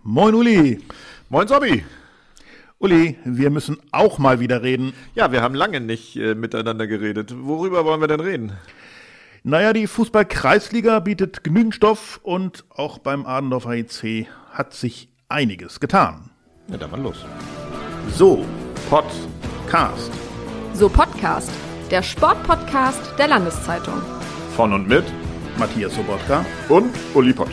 Moin Uli. Moin Sobby. Uli, wir müssen auch mal wieder reden. Ja, wir haben lange nicht miteinander geredet. Worüber wollen wir denn reden? Naja, die Fußball-Kreisliga bietet genügend Stoff und auch beim Adendorfer EC hat sich einiges getan. Ja, dann mal los. So, Podcast. So Podcast, der Sportpodcast der Landeszeitung. Von und mit Matthias Sobotka und Uli Pott.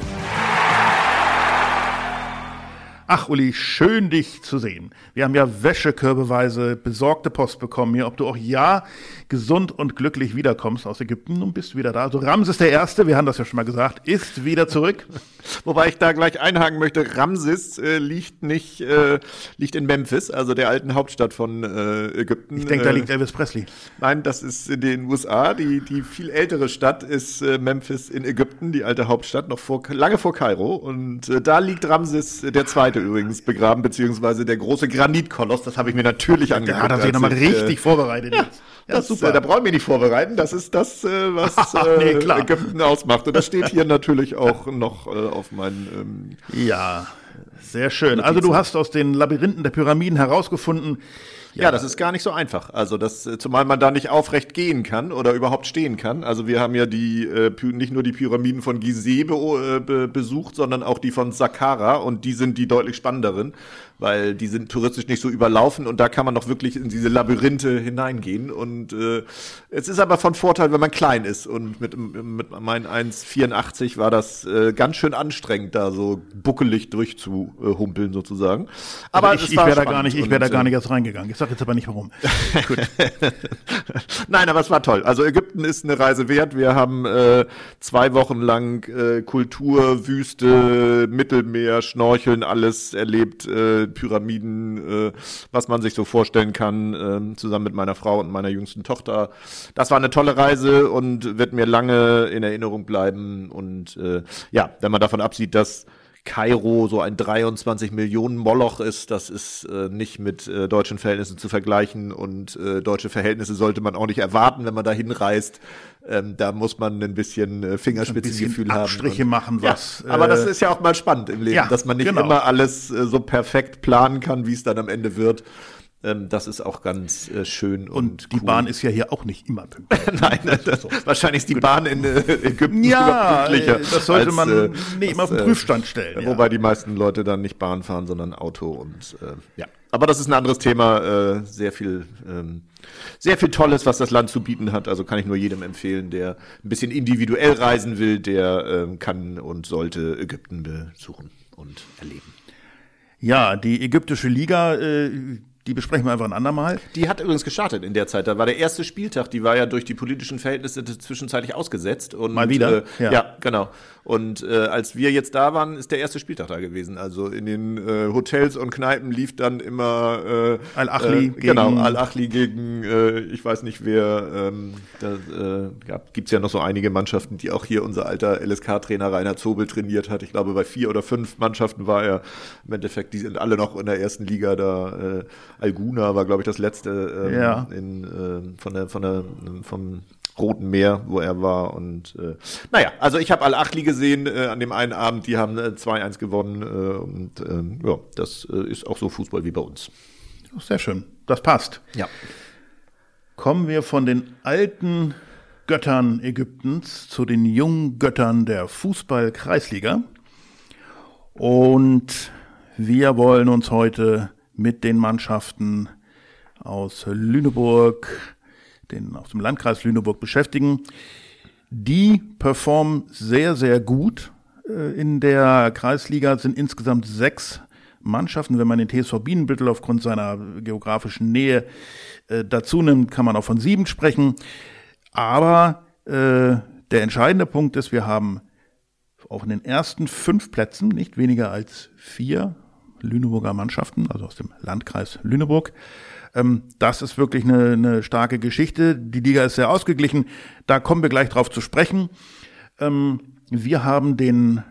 Ach Uli, schön dich zu sehen. Wir haben ja wäschekörbeweise besorgte Post bekommen hier, ob du auch gesund und glücklich wiederkommst aus Ägypten und bist wieder da. Also Ramses der Erste, wir haben das ja schon mal gesagt, ist wieder zurück. Wobei ich da gleich einhaken möchte, Ramses liegt in Memphis, also der alten Hauptstadt von Ägypten. Ich denke, da liegt Elvis Presley. Nein, das ist in den USA. Die viel ältere Stadt ist Memphis in Ägypten, die alte Hauptstadt, lange vor Kairo. Und da liegt Ramses der Zweite übrigens begraben, beziehungsweise der große Granitkoloss. Das habe ich mir natürlich angeguckt. Ja, da hat sich nochmal richtig vorbereitet. Ja, super. Da brauchen wir nicht vorbereiten. Das ist das, was Ägypten ausmacht. Und das steht hier natürlich auch noch auf meinen Ja, sehr schön. Notizen. Also du hast aus den Labyrinthen der Pyramiden herausgefunden. Ja, das ist gar nicht so einfach. Also zumal man da nicht aufrecht gehen kann oder überhaupt stehen kann. Also wir haben ja nicht nur die Pyramiden von Gizeh besucht, sondern auch die von Saqqara, und die sind die deutlich spannenderen, weil die sind touristisch nicht so überlaufen und da kann man noch wirklich in diese Labyrinthe hineingehen. Und es ist aber von Vorteil, wenn man klein ist, und mit meinen 1,84 war das ganz schön anstrengend, da so buckelig durchzuhumpeln sozusagen. Aber also ich wäre da gar nicht erst reingegangen. Ich sage jetzt aber nicht warum. Gut. Nein, aber es war toll. Also Ägypten ist eine Reise wert. Wir haben 2 Wochen lang Kultur, Wüste, Mittelmeer, Schnorcheln, alles erlebt, Pyramiden, was man sich so vorstellen kann, zusammen mit meiner Frau und meiner jüngsten Tochter. Das war eine tolle Reise und wird mir lange in Erinnerung bleiben. Und wenn man davon absieht, dass Kairo so ein 23 Millionen Moloch ist, das ist nicht mit deutschen Verhältnissen zu vergleichen, und deutsche Verhältnisse sollte man auch nicht erwarten, wenn man da hinreist. Da muss man ein bisschen Fingerspitzengefühl haben. Abstriche machen, was. Ja, aber das ist ja auch mal spannend im Leben, dass man nicht immer alles so perfekt planen kann, wie es dann am Ende wird. Das ist auch ganz schön und die cool. Bahn ist ja hier auch nicht immer pünktlich. Nein, wahrscheinlich ist die Bahn in Ägypten pünktlicher. Das sollte man nicht immer auf den Prüfstand stellen. Wobei die meisten Leute dann nicht Bahn fahren, sondern Auto. Und aber das ist ein anderes Thema. Sehr viel Tolles, was das Land zu bieten hat. Also kann ich nur jedem empfehlen, der ein bisschen individuell reisen will, der kann und sollte Ägypten besuchen und erleben. Ja, die ägyptische Liga, die besprechen wir einfach ein andermal. Die hat übrigens gestartet in der Zeit. Da war der erste Spieltag, die war ja durch die politischen Verhältnisse zwischenzeitlich ausgesetzt. Und, mal wieder? Ja, genau. Und als wir jetzt da waren, ist der erste Spieltag da gewesen. Also in den Hotels und Kneipen lief dann immer Al-Ahly gegen ich weiß nicht wer. Gibt's ja noch so einige Mannschaften, die auch hier unser alter LSK-Trainer Rainer Zobel trainiert hat. Ich glaube, bei 4 oder 5 Mannschaften war er im Endeffekt, die sind alle noch in der ersten Liga da. Alguna war, glaube ich, das letzte vom Roten Meer, wo er war. Und also ich habe Al-Ahly gesehen an dem einen Abend, die haben 2-1 gewonnen. Das ist auch so Fußball wie bei uns. Sehr schön, das passt. Ja. Kommen wir von den alten Göttern Ägyptens zu den jungen Göttern der Fußball-Kreisliga. Und wir wollen uns heute mit den Mannschaften aus Lüneburg, aus dem Landkreis Lüneburg beschäftigen. Die performen sehr, sehr gut. In der Kreisliga sind insgesamt 6 Mannschaften. Wenn man den TSV Bienenbüttel aufgrund seiner geografischen Nähe dazu nimmt, kann man auch von 7 sprechen. Aber der entscheidende Punkt ist, wir haben auf den ersten 5 Plätzen nicht weniger als 4 Lüneburger Mannschaften, also aus dem Landkreis Lüneburg. Das ist wirklich eine starke Geschichte. Die Liga ist sehr ausgeglichen. Da kommen wir gleich drauf zu sprechen. Wir haben den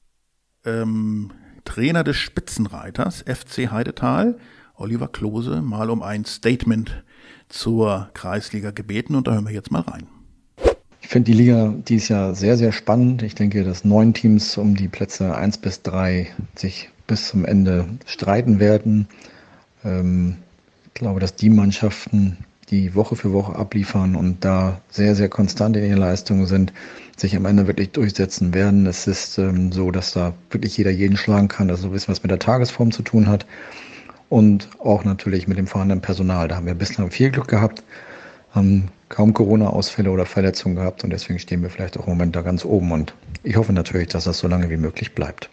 Trainer des Spitzenreiters, FC Heidetal, Oliver Klose, mal um ein Statement zur Kreisliga gebeten. Und da hören wir jetzt mal rein. Ich finde die Liga dieses Jahr sehr, sehr spannend. Ich denke, dass 9 Teams um die Plätze 1 bis 3 sich bis zum Ende streiten werden. Ich glaube, dass die Mannschaften, die Woche für Woche abliefern und da sehr, sehr konstant in ihren Leistungen sind, sich am Ende wirklich durchsetzen werden. Es ist so, dass da wirklich jeder jeden schlagen kann, also ein bisschen was mit der Tagesform zu tun hat und auch natürlich mit dem vorhandenen Personal. Da haben wir bislang viel Glück gehabt, haben kaum Corona-Ausfälle oder Verletzungen gehabt und deswegen stehen wir vielleicht auch im Moment da ganz oben und ich hoffe natürlich, dass das so lange wie möglich bleibt.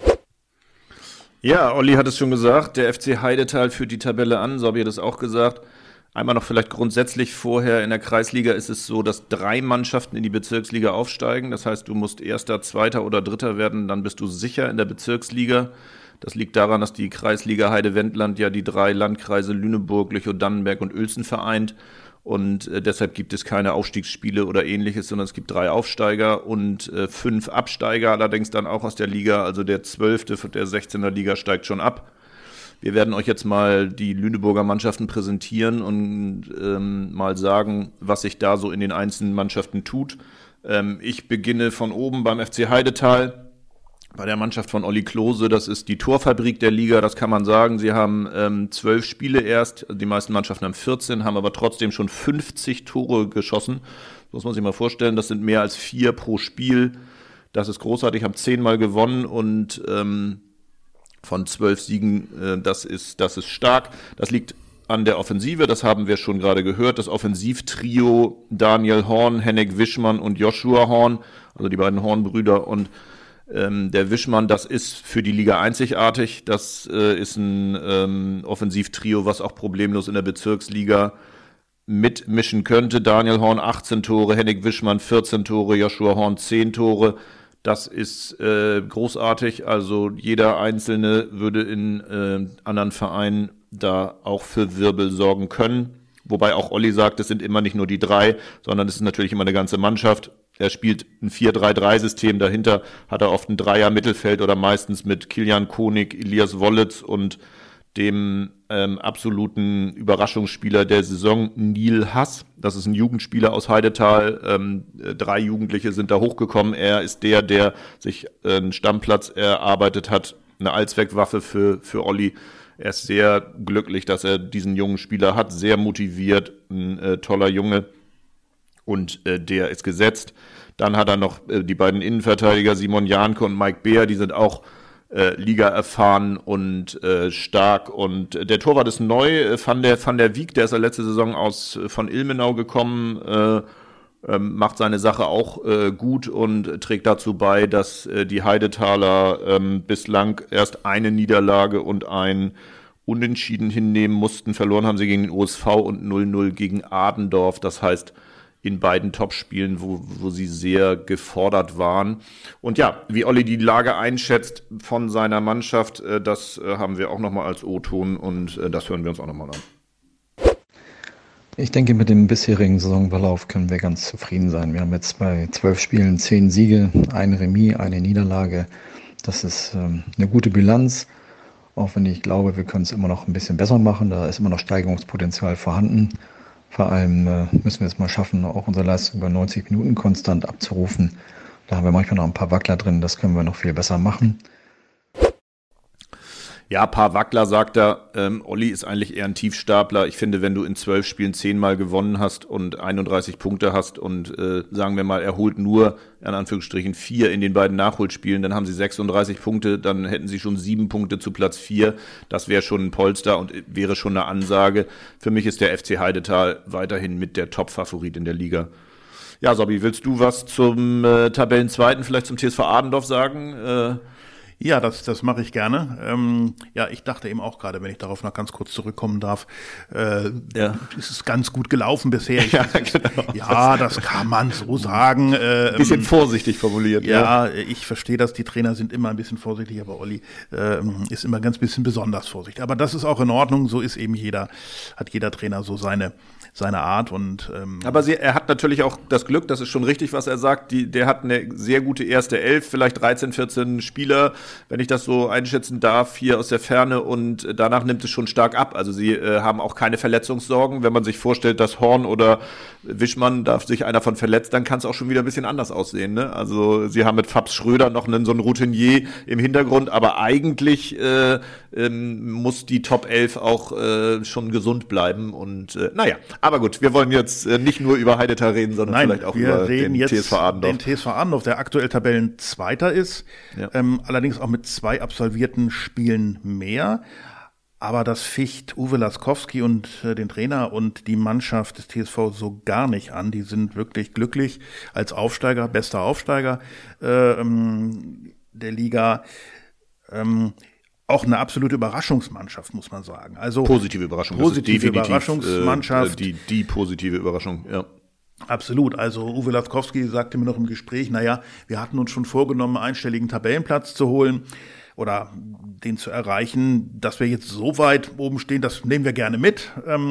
Ja, Olli hat es schon gesagt, der FC Heidetal führt die Tabelle an, Sorbi hat es auch gesagt. Einmal noch vielleicht grundsätzlich vorher, in der Kreisliga ist es so, dass 3 Mannschaften in die Bezirksliga aufsteigen. Das heißt, du musst Erster, Zweiter oder Dritter werden, dann bist du sicher in der Bezirksliga. Das liegt daran, dass die Kreisliga Heide-Wendland ja die 3 Landkreise Lüneburg, Lüchow-Dannenberg und Uelzen vereint. Und deshalb gibt es keine Aufstiegsspiele oder ähnliches, sondern es gibt 3 Aufsteiger und 5 Absteiger, allerdings dann auch aus der Liga. Also der 12. der 16er Liga steigt schon ab. Wir werden euch jetzt mal die Lüneburger Mannschaften präsentieren und mal sagen, was sich da so in den einzelnen Mannschaften tut. Ich beginne von oben beim FC Heidetal, bei der Mannschaft von Olli Klose. Das ist die Torfabrik der Liga, das kann man sagen. Sie haben 12 Spiele erst, die meisten Mannschaften haben 14, haben aber trotzdem schon 50 Tore geschossen. Das muss man sich mal vorstellen, das sind mehr als 4 pro Spiel. Das ist großartig, haben 10-mal gewonnen und von 12 Siegen, das ist stark. Das liegt an der Offensive, das haben wir schon gerade gehört. Das Offensivtrio Daniel Horn, Hennek Wischmann und Joshua Horn, also die beiden Horn-Brüder. Und der Wischmann, das ist für die Liga einzigartig. Das ist ein Offensivtrio, was auch problemlos in der Bezirksliga mitmischen könnte. Daniel Horn 18 Tore, Hennek Wischmann 14 Tore, Joshua Horn 10 Tore. Das ist großartig, also jeder Einzelne würde in anderen Vereinen da auch für Wirbel sorgen können. Wobei auch Olli sagt, es sind immer nicht nur die 3, sondern es ist natürlich immer eine ganze Mannschaft. Er spielt ein 4-3-3-System, dahinter hat er oft ein Dreier-Mittelfeld oder meistens mit Kilian Konig, Elias Wollitz und dem absoluten Überraschungsspieler der Saison, Neil Hass. Das ist ein Jugendspieler aus Heidetal. 3 Jugendliche sind da hochgekommen. Er ist der sich einen Stammplatz erarbeitet hat. Eine Allzweckwaffe für Olli. Er ist sehr glücklich, dass er diesen jungen Spieler hat. Sehr motiviert, ein toller Junge. Und der ist gesetzt. Dann hat er noch die beiden Innenverteidiger, Simon Janke und Mike Beer. Die sind auch Liga erfahren und stark. Und der Torwart ist neu, Van der Wiek, der ist ja letzte Saison von Ilmenau gekommen, macht seine Sache auch gut und trägt dazu bei, dass die Heidetaler bislang erst eine Niederlage und ein Unentschieden hinnehmen mussten. Verloren haben sie gegen den OSV und 0-0 gegen Adendorf. Das heißt, in beiden Topspielen, wo sie sehr gefordert waren. Und ja, wie Olli die Lage einschätzt von seiner Mannschaft, das haben wir auch nochmal als O-Ton und das hören wir uns auch nochmal an. Ich denke, mit dem bisherigen Saisonverlauf können wir ganz zufrieden sein. Wir haben jetzt bei 12 Spielen 10 Siege, ein Remis, eine Niederlage. Das ist eine gute Bilanz, auch wenn ich glaube, wir können es immer noch ein bisschen besser machen. Da ist immer noch Steigerungspotenzial vorhanden. Vor allem müssen wir es mal schaffen, auch unsere Leistung über 90 Minuten konstant abzurufen. Da haben wir manchmal noch ein paar Wackler drin, das können wir noch viel besser machen. Ja, ein paar Wackler, sagt er. Olli ist eigentlich eher ein Tiefstapler. Ich finde, wenn du in 12 Spielen 10-mal gewonnen hast und 31 Punkte hast und sagen wir mal, er holt nur, in Anführungsstrichen, 4 in den beiden Nachholspielen, dann haben sie 36 Punkte, dann hätten sie schon 7 Punkte zu Platz 4. Das wäre schon ein Polster und wäre schon eine Ansage. Für mich ist der FC Heidetal weiterhin mit der Top-Favorit in der Liga. Ja, Sorbi, willst du was zum Tabellenzweiten, vielleicht zum TSV Adendorf sagen? Ja, das mache ich gerne. Ja, ich dachte eben auch gerade, wenn ich darauf noch ganz kurz zurückkommen darf, ist es ganz gut gelaufen bisher. Genau. Das kann man so sagen. Bisschen vorsichtig formuliert. Ja, ich verstehe das, die Trainer sind immer ein bisschen vorsichtig, aber Olli ist immer ganz bisschen besonders vorsichtig. Aber das ist auch in Ordnung, so ist eben hat jeder Trainer so seine Art. Und aber er hat natürlich auch das Glück, das ist schon richtig, was er sagt, der hat eine sehr gute erste Elf, vielleicht 13, 14 Spieler, wenn ich das so einschätzen darf, hier aus der Ferne und danach nimmt es schon stark ab. Also sie haben auch keine Verletzungssorgen. Wenn man sich vorstellt, dass Horn oder Wischmann, darf sich einer von verletzt, dann kann es auch schon wieder ein bisschen anders aussehen. Ne? Also sie haben mit Fabs Schröder noch so einen Routinier im Hintergrund, aber eigentlich muss die Top 11 auch schon gesund bleiben. Und naja, aber gut, wir wollen jetzt nicht nur über Heidetal reden, sondern vielleicht auch über den TSV Adendorf. Den TSV Adendorf, der aktuell Tabellenzweiter ist, allerdings auch mit 2 absolvierten Spielen mehr. Aber das ficht Uwe Laskowski und den Trainer und die Mannschaft des TSV so gar nicht an. Die sind wirklich glücklich als Aufsteiger, bester Aufsteiger der Liga. Auch eine absolute Überraschungsmannschaft, muss man sagen. Also positive Überraschung. Positive Überraschungsmannschaft. Die positive Überraschung, ja. Absolut. Also Uwe Laskowski sagte mir noch im Gespräch, wir hatten uns schon vorgenommen, einen einstelligen Tabellenplatz zu holen oder den zu erreichen. Dass wir jetzt so weit oben stehen, das nehmen wir gerne mit.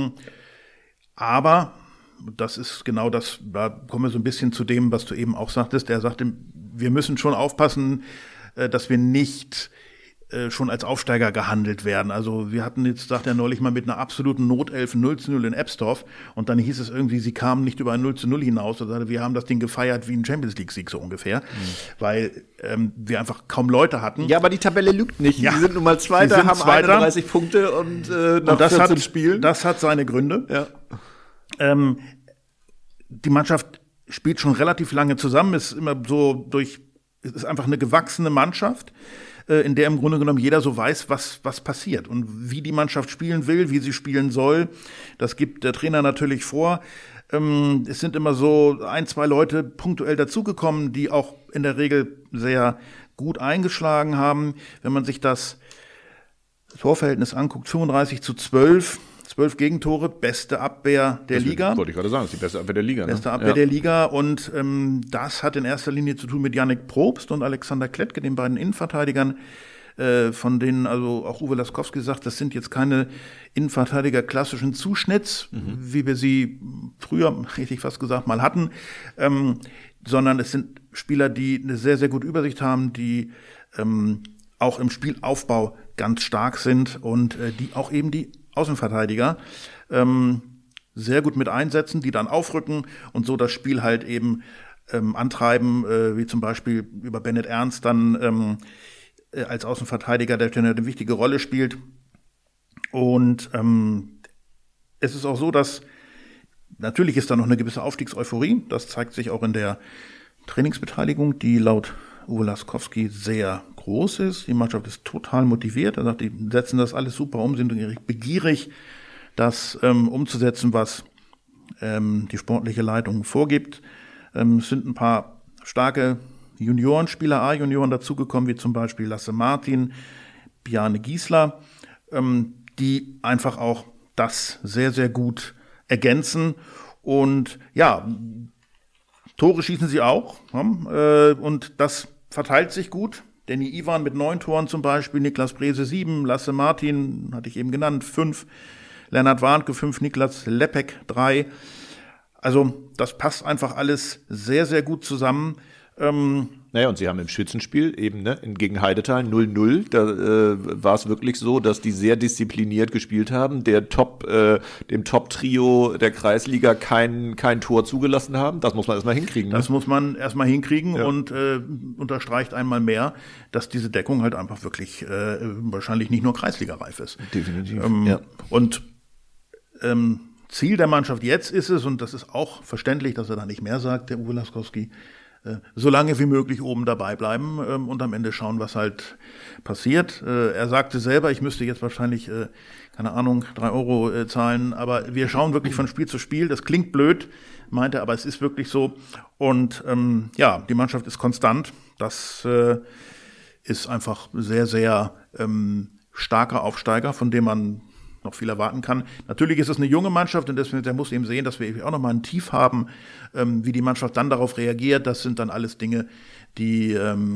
Aber das ist genau das, da kommen wir so ein bisschen zu dem, was du eben auch sagtest. Er sagte, wir müssen schon aufpassen, dass wir nicht schon als Aufsteiger gehandelt werden. Also wir hatten jetzt, sagt er neulich mal, mit einer absoluten Notelf 0:0 in Ebstorf und dann hieß es irgendwie, sie kamen nicht über ein 0:0 hinaus. Und sagte, wir haben das Ding gefeiert wie ein Champions-League-Sieg so ungefähr, weil wir einfach kaum Leute hatten. Ja, aber die Tabelle lügt nicht. Ja. Sie sind nun mal Zweiter, haben 31 Punkte und nach 14 Spielen. Das hat seine Gründe. Ja. Die Mannschaft spielt schon relativ lange zusammen, ist immer so ist einfach eine gewachsene Mannschaft, in der im Grunde genommen jeder so weiß, was passiert und wie die Mannschaft spielen will, wie sie spielen soll. Das gibt der Trainer natürlich vor. Es sind immer so 1-2 Leute punktuell dazugekommen, die auch in der Regel sehr gut eingeschlagen haben. Wenn man sich das Torverhältnis anguckt, 35:12, 12 Gegentore, beste Abwehr der Liga. Wollte ich gerade sagen, das ist die beste Abwehr der Liga. Beste Abwehr der Liga und das hat in erster Linie zu tun mit Yannick Probst und Alexander Klettke, den beiden Innenverteidigern, von denen also auch Uwe Laskowski sagt, das sind jetzt keine Innenverteidiger klassischen Zuschnitts, wie wir sie früher, richtig fast gesagt, mal hatten, sondern es sind Spieler, die eine sehr, sehr gute Übersicht haben, die auch im Spielaufbau ganz stark sind und die auch eben die Außenverteidiger sehr gut mit einsetzen, die dann aufrücken und so das Spiel halt eben antreiben, wie zum Beispiel über Bennett Ernst dann als Außenverteidiger, der eine wichtige Rolle spielt. Und es ist auch so, dass natürlich ist da noch eine gewisse Aufstiegseuphorie. Das zeigt sich auch in der Trainingsbeteiligung, die laut Uwe Laskowski sehr groß ist. Die Mannschaft ist total motiviert. Er sagt, die setzen das alles super um, sind begierig, das umzusetzen, was die sportliche Leitung vorgibt. Es sind ein paar starke Juniorenspieler, A-Junioren dazugekommen, wie zum Beispiel Lasse Martin, Bjarne Giesler, die einfach auch das sehr, sehr gut ergänzen. Und ja, Tore schießen sie auch, und das verteilt sich gut. Danny Iwan mit 9 Toren zum Beispiel, Niklas Brese 7, Lasse Martin, hatte ich eben genannt, 5, Lennart Warnke 5, Niklas Lepek 3. Also das passt einfach alles sehr, sehr gut zusammen. Naja, und sie haben im Schützenspiel eben gegen Heidetal 0:0, da war es wirklich so, dass die sehr diszipliniert gespielt haben, dem Top-Trio der Kreisliga kein Tor zugelassen haben. Das muss man erstmal hinkriegen. Das muss man erstmal hinkriegen und unterstreicht einmal mehr, dass diese Deckung halt einfach wirklich wahrscheinlich nicht nur Kreisliga-reif ist. Definitiv. Und Ziel der Mannschaft jetzt ist es, und das ist auch verständlich, dass er da nicht mehr sagt, der Uwe Laskowski, so lange wie möglich oben dabei bleiben und am Ende schauen, was halt passiert. Er sagte selber, ich müsste jetzt wahrscheinlich, 3 € zahlen, aber wir schauen wirklich von Spiel zu Spiel. Das klingt blöd, meinte er, aber es ist wirklich so. Und die Mannschaft ist konstant. Das ist einfach sehr, sehr starker Aufsteiger, von dem man noch viel erwarten kann. Natürlich ist es eine junge Mannschaft und deswegen, der muss eben sehen, dass wir auch noch mal ein Tief haben, wie die Mannschaft dann darauf reagiert. Das sind dann alles Dinge, die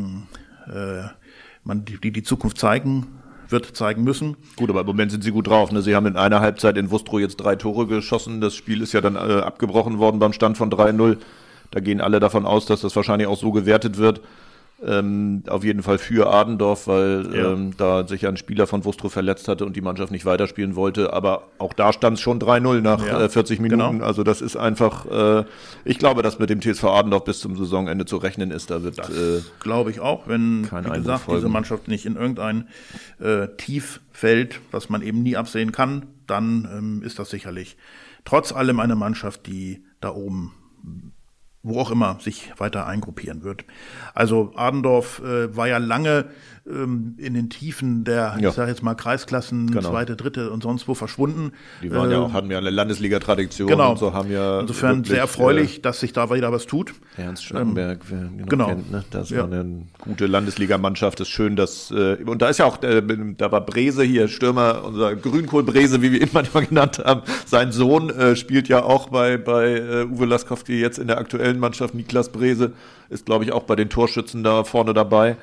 die Zukunft zeigen müssen. Gut, aber im Moment sind sie gut drauf. Ne? Sie haben in einer Halbzeit in Wustrow jetzt 3 Tore geschossen. Das Spiel ist ja dann abgebrochen worden beim Stand von 3:0. Da gehen alle davon aus, dass das wahrscheinlich auch so gewertet wird. Auf jeden Fall für Adendorf, weil Ja. da sich ein Spieler von Wustrow verletzt hatte und die Mannschaft nicht weiterspielen wollte. Aber auch da stand es schon 3-0 nach 40 Minuten. Genau. Also das ist einfach, ich glaube, dass mit dem TSV Adendorf bis zum Saisonende zu rechnen ist. Da wird Glaube ich auch, wenn, kein wie Einbruch gesagt, folgen. diese Mannschaft nicht in irgendein Tief fällt, was man eben nie absehen kann, dann ist das sicherlich trotz allem eine Mannschaft, die da oben, wo auch immer, sich weiter eingruppieren wird. Also Adendorf war ja lange in den Tiefen der, Ja. ich sage jetzt mal, Kreisklassen, Genau. zweite, dritte und sonst wo verschwunden. Die waren ja auch, hatten ja eine Landesliga-Tradition Genau. und so haben ja Insofern wirklich, sehr erfreulich, dass sich da wieder was tut. Ernst Schnackenberg, wer ihn noch genau. kennt, ne? Das Ja. war eine gute Landesligamannschaft. Ist schön, dass und da ist ja auch, da war Brese hier, Stürmer, unser Grünkohl Brese, wie wir ihn manchmal genannt haben. Sein Sohn spielt ja auch bei Uwe Laskowski jetzt in der aktuellen Mannschaft. Niklas Brese ist, glaube ich, auch bei den Torschützen da vorne dabei.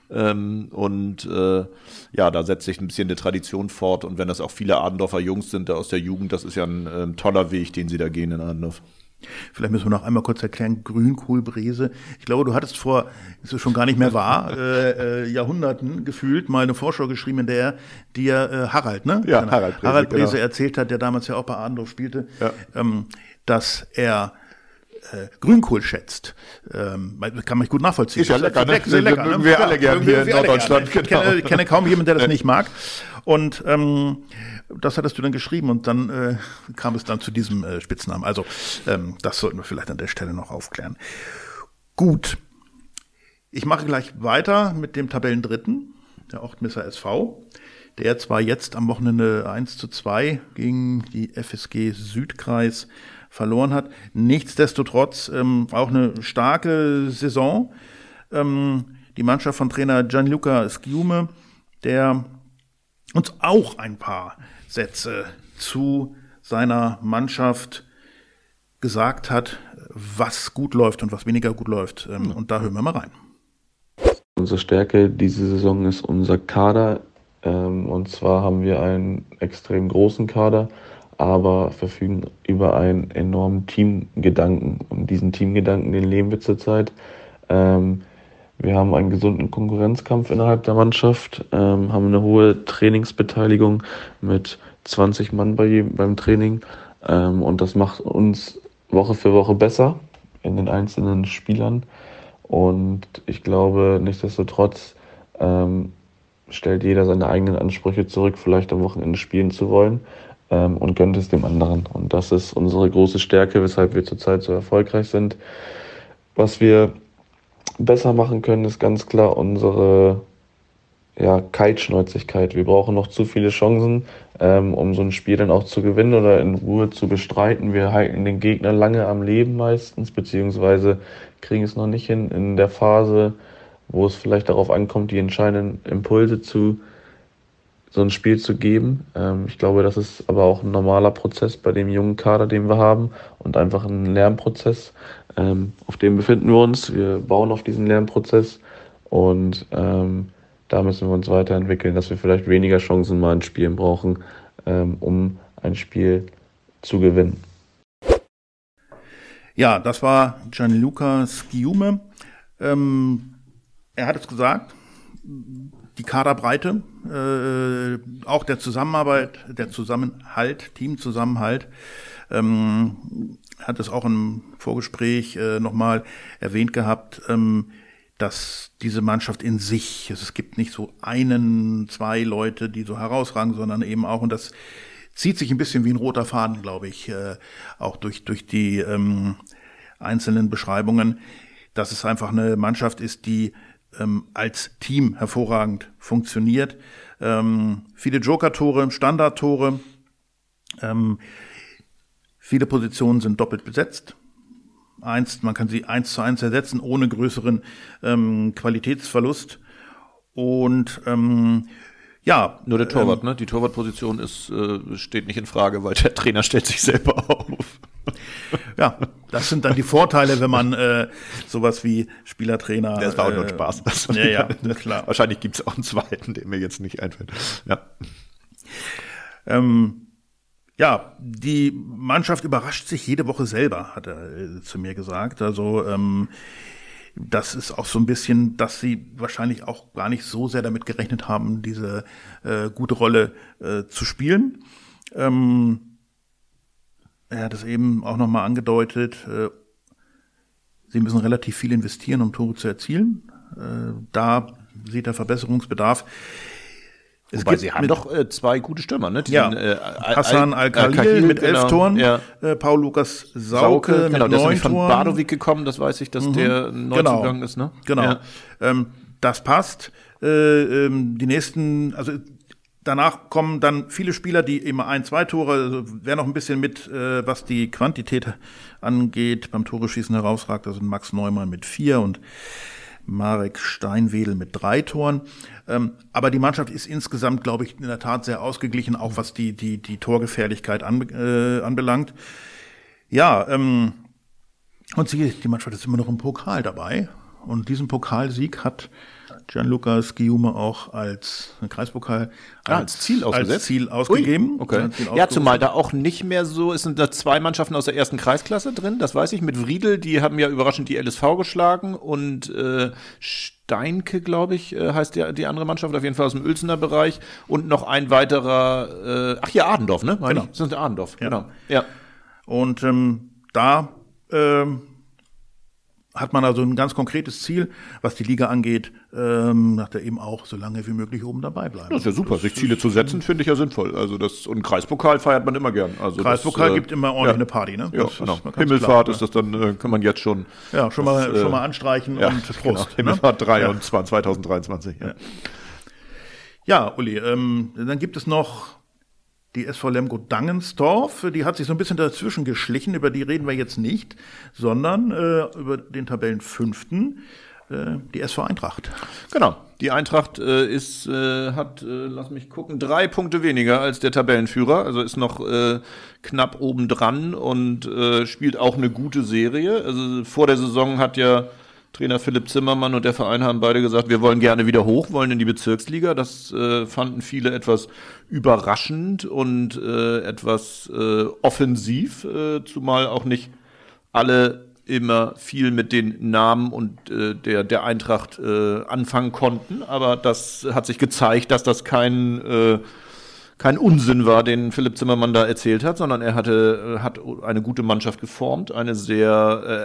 Da setzt sich ein bisschen eine Tradition fort. Und wenn das auch viele Adendorfer Jungs sind da aus der Jugend, das ist ja ein toller Weg, den sie da gehen in Adendorf. Vielleicht müssen wir noch einmal kurz erklären, Grünkohlbrese. Ich glaube, du hattest vor, ist es schon gar nicht mehr wahr, Jahrhunderten gefühlt mal eine Vorschau geschrieben, in der dir Harald, ne? Ja, Harald Brese, Harald Brese genau. erzählt hat, der damals ja auch bei Adendorf spielte, Ja. dass er Grünkohl schätzt. Kann man gut nachvollziehen. Ist ja lecker, ne? Sehr lecker, Mögen wir alle gern hier in wir alle Norddeutschland, gerne. genau. Ich kenne kaum jemanden, der das nicht mag. Und das hattest du dann geschrieben und dann kam es dann zu diesem Spitznamen. Also das sollten wir vielleicht an der Stelle noch aufklären. Gut. Ich mache gleich weiter mit dem Tabellendritten, der Ochtmisser SV, der zwar jetzt am Wochenende 1:2 gegen die FSG Südkreis verloren hat, nichtsdestotrotz auch eine starke Saison. Die Mannschaft von Trainer Gianluca Schiume, der uns auch ein paar Sätze zu seiner Mannschaft gesagt hat, was gut läuft und was weniger gut läuft. Und da hören wir mal rein. Unsere Stärke diese Saison ist unser Kader. Und zwar haben wir einen extrem großen Kader, aber verfügen über einen enormen Teamgedanken. Und diesen Teamgedanken, den leben wir zurzeit. Wir haben einen gesunden Konkurrenzkampf innerhalb der Mannschaft, haben eine hohe Trainingsbeteiligung mit 20 Mann beim Training. Und das macht uns Woche für Woche besser in den einzelnen Spielern. Und ich glaube, nichtsdestotrotz stellt jeder seine eigenen Ansprüche zurück, vielleicht am Wochenende spielen zu wollen. Und gönnt es dem anderen. Und das ist unsere große Stärke, weshalb wir zurzeit so erfolgreich sind. Was wir besser machen können, ist ganz klar unsere Kaltschnäuzigkeit. Wir brauchen noch zu viele Chancen, um so ein Spiel dann auch zu gewinnen oder in Ruhe zu bestreiten. Wir halten den Gegner lange am Leben meistens, beziehungsweise kriegen es noch nicht hin in der Phase, wo es vielleicht darauf ankommt, die entscheidenden Impulse so ein Spiel zu geben. Ich glaube, das ist aber auch ein normaler Prozess bei dem jungen Kader, den wir haben und einfach ein Lernprozess. Auf dem befinden wir uns. Wir bauen auf diesen Lernprozess und da müssen wir uns weiterentwickeln, dass wir vielleicht weniger Chancen mal in Spielen brauchen, um ein Spiel zu gewinnen. Ja, das war Gianluca Schiume. Er hat es gesagt, die Kaderbreite, auch der Zusammenarbeit, der Zusammenhalt, Teamzusammenhalt, hat es auch im Vorgespräch nochmal erwähnt gehabt, dass diese Mannschaft in sich, es gibt nicht so einen, zwei Leute, die so herausragen, sondern eben auch, und das zieht sich ein bisschen wie ein roter Faden, glaube ich, auch durch die einzelnen Beschreibungen, dass es einfach eine Mannschaft ist, die als Team hervorragend funktioniert. Viele Joker-Tore, Standard-Tore, viele Positionen sind doppelt besetzt. Man kann sie 1:1 ersetzen, ohne größeren Qualitätsverlust. Und Nur der Torwart, ne? Die Torwartposition steht nicht in Frage, weil der Trainer stellt sich selber auf. Ja, das sind dann die Vorteile, wenn man sowas wie Spielertrainer. Das war auch nur ein Spaß. Ja, klar. Wahrscheinlich gibt es auch einen zweiten, der mir jetzt nicht einfällt. Ja. Die Mannschaft überrascht sich jede Woche selber, hat er zu mir gesagt. Also das ist auch so ein bisschen, dass sie wahrscheinlich auch gar nicht so sehr damit gerechnet haben, diese gute Rolle zu spielen. Er hat es eben auch nochmal angedeutet, sie müssen relativ viel investieren, um Tore zu erzielen. Da sieht er Verbesserungsbedarf. Wobei sie haben doch 2 gute Stürmer, ne? Hassan Al-Khalil mit 11 Toren, Paul Lukas Sauke mit 9 Toren. Der ist nämlich von Bardovic gekommen, das weiß ich, dass der ein Neuzugang ist, ne? Genau. Ja. Das passt. Die nächsten, also danach kommen dann viele Spieler, die immer 1-2 Tore, also wer noch ein bisschen mit, was die Quantität angeht, beim Tore-Schießen herausragt, also Max Neumann mit 4 und Marek Steinwedel mit 3 Toren. Aber die Mannschaft ist insgesamt, glaube ich, in der Tat sehr ausgeglichen, auch was die Torgefährlichkeit anbelangt. Ja, und die Mannschaft ist immer noch im Pokal dabei. Und diesen Pokalsieg hat Gianluca Schiume auch als Kreispokal als Ziel ausgesetzt? Als Ziel ausgegeben. Ui, okay. Ja, zumal da auch nicht mehr so, es sind da 2 Mannschaften aus der ersten Kreisklasse drin, das weiß ich, mit Wriedel, die haben ja überraschend die LSV geschlagen und Steinke, glaube ich, heißt die andere Mannschaft, auf jeden Fall aus dem Uelzener Bereich und noch ein weiterer, Adendorf, ne? Genau. Das ist Adendorf, ja. Genau. Ja. Und da hat man also ein ganz konkretes Ziel, was die Liga angeht, sagt er eben auch, so lange wie möglich oben dabei bleiben. Das ist ja super, sich Ziele zu setzen, finde ich ja sinnvoll. Also und Kreispokal feiert man immer gern. Also Kreispokal gibt immer ordentlich eine Party, ne? Ja, genau. Himmelfahrt ist das dann, kann man jetzt schon. Ja, schon mal anstreichen und Prost. Genau. Himmelfahrt 2023. Ja, Uli, dann gibt es noch die SV Lemgo Dangenstorf, die hat sich so ein bisschen dazwischen geschlichen, über die reden wir jetzt nicht, sondern über den Tabellenfünften, die SV Eintracht. Genau, die Eintracht hat, lass mich gucken, 3 Punkte weniger als der Tabellenführer, also ist noch knapp obendran und spielt auch eine gute Serie. Also vor der Saison hat ja Trainer Philipp Zimmermann und der Verein haben beide gesagt, wir wollen gerne wieder hoch, wollen in die Bezirksliga. Das fanden viele etwas überraschend und etwas offensiv, zumal auch nicht alle immer viel mit den Namen und der Eintracht anfangen konnten. Aber das hat sich gezeigt, dass das kein Unsinn war, den Philipp Zimmermann da erzählt hat, sondern er hat eine gute Mannschaft geformt, eine sehr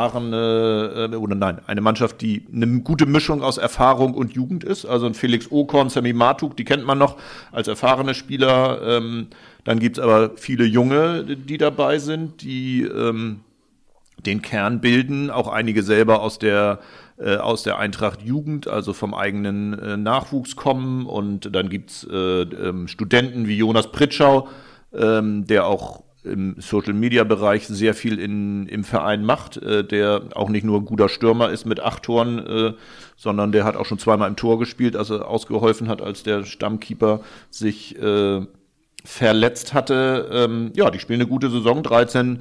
eine Mannschaft, die eine gute Mischung aus Erfahrung und Jugend ist. Also ein Felix Okorn, Sammy Martuk, die kennt man noch als erfahrene Spieler. Dann gibt's aber viele Junge, die dabei sind, die den Kern bilden, auch einige selber aus der Eintracht Jugend, also vom eigenen Nachwuchs kommen. Und dann gibt's Studenten wie Jonas Pritschau, der auch im Social-Media-Bereich sehr viel im Verein macht, der auch nicht nur ein guter Stürmer ist mit 8 Toren, sondern der hat auch schon 2-mal im Tor gespielt, als er ausgeholfen hat, als der Stammkeeper sich verletzt hatte. Die spielen eine gute Saison, 13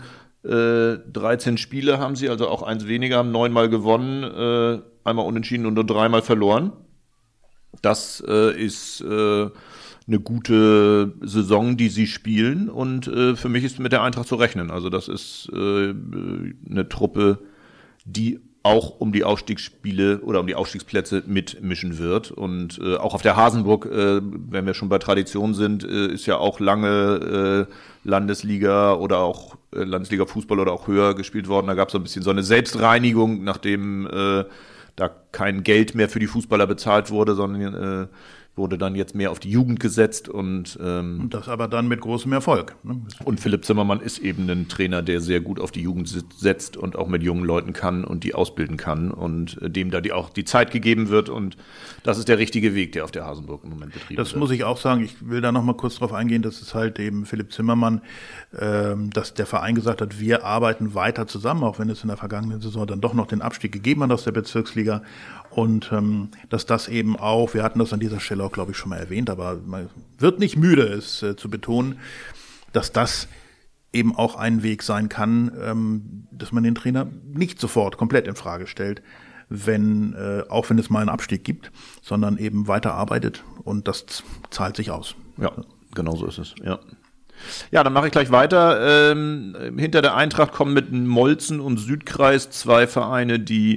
Spiele haben sie, also auch 1 weniger, haben 9-mal gewonnen, einmal unentschieden und nur 3-mal verloren. Das ist eine gute Saison, die sie spielen und für mich ist mit der Eintracht zu rechnen. Also das ist eine Truppe, die auch um die Aufstiegsspiele oder um die Aufstiegsplätze mitmischen wird. Und auch auf der Hasenburg, wenn wir schon bei Tradition sind, ist ja auch lange Landesliga oder auch Landesliga Fußball oder auch höher gespielt worden. Da gab es so ein bisschen so eine Selbstreinigung, nachdem da kein Geld mehr für die Fußballer bezahlt wurde, sondern wurde dann jetzt mehr auf die Jugend gesetzt und das aber dann mit großem Erfolg. Ne? Und Philipp Zimmermann ist eben ein Trainer, der sehr gut auf die Jugend setzt und auch mit jungen Leuten kann und die ausbilden kann und dem da auch die Zeit gegeben wird und das ist der richtige Weg, der auf der Hasenburg im Moment betrieben wird. Das muss ich auch sagen. Ich will da noch mal kurz drauf eingehen, dass es halt eben Philipp Zimmermann, dass der Verein gesagt hat, wir arbeiten weiter zusammen, auch wenn es in der vergangenen Saison dann doch noch den Abstieg gegeben hat aus der Bezirksliga. Und dass das eben auch, wir hatten das an dieser Stelle auch, glaube ich, schon mal erwähnt, aber man wird nicht müde, es zu betonen, dass das eben auch ein Weg sein kann, dass man den Trainer nicht sofort komplett in Frage stellt, auch wenn es mal einen Abstieg gibt, sondern eben weiterarbeitet und das zahlt sich aus. Ja, genau so ist es, ja. Ja, dann mache ich gleich weiter. Hinter der Eintracht kommen mit Molzen und Südkreis 2 Vereine, die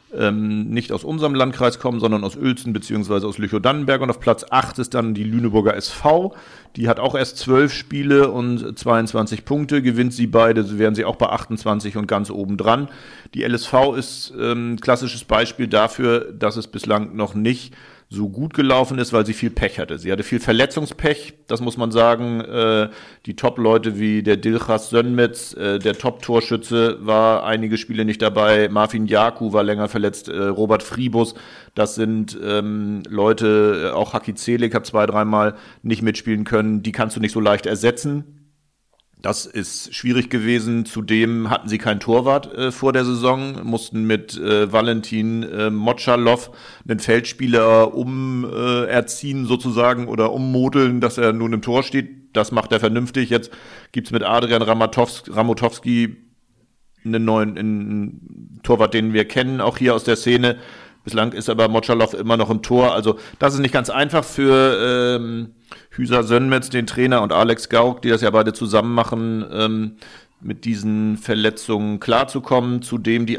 nicht aus unserem Landkreis kommen, sondern aus Uelzen bzw. aus Lüchow-Dannenberg. Und auf Platz 8 ist dann die Lüneburger SV. Die hat auch erst 12 Spiele und 22 Punkte. Gewinnt sie beide, so wären sie auch bei 28 und ganz oben dran. Die LSV ist ein klassisches Beispiel dafür, dass es bislang noch nicht so gut gelaufen ist, weil sie viel Pech hatte. Sie hatte viel Verletzungspech, das muss man sagen. Die Top-Leute wie der Dilchas Sönmez, der Top-Torschütze, war einige Spiele nicht dabei. Marvin Jaku war länger verletzt, Robert Friebus. Das sind Leute, auch Haki Celik hat 2-3 Mal nicht mitspielen können. Die kannst du nicht so leicht ersetzen. Das ist schwierig gewesen. Zudem hatten sie keinen Torwart vor der Saison, mussten mit Valentin Motschalow einen Feldspieler erziehen sozusagen oder ummodeln, dass er nun im Tor steht. Das macht er vernünftig. Jetzt gibt's mit Adrian Ramotowski einen neuen Torwart, den wir kennen, auch hier aus der Szene. Bislang ist aber Motschalow immer noch im Tor. Also das ist nicht ganz einfach für Hüser Sönmez, den Trainer, und Alex Gauck, die das ja beide zusammen machen, mit diesen Verletzungen klarzukommen. Zudem die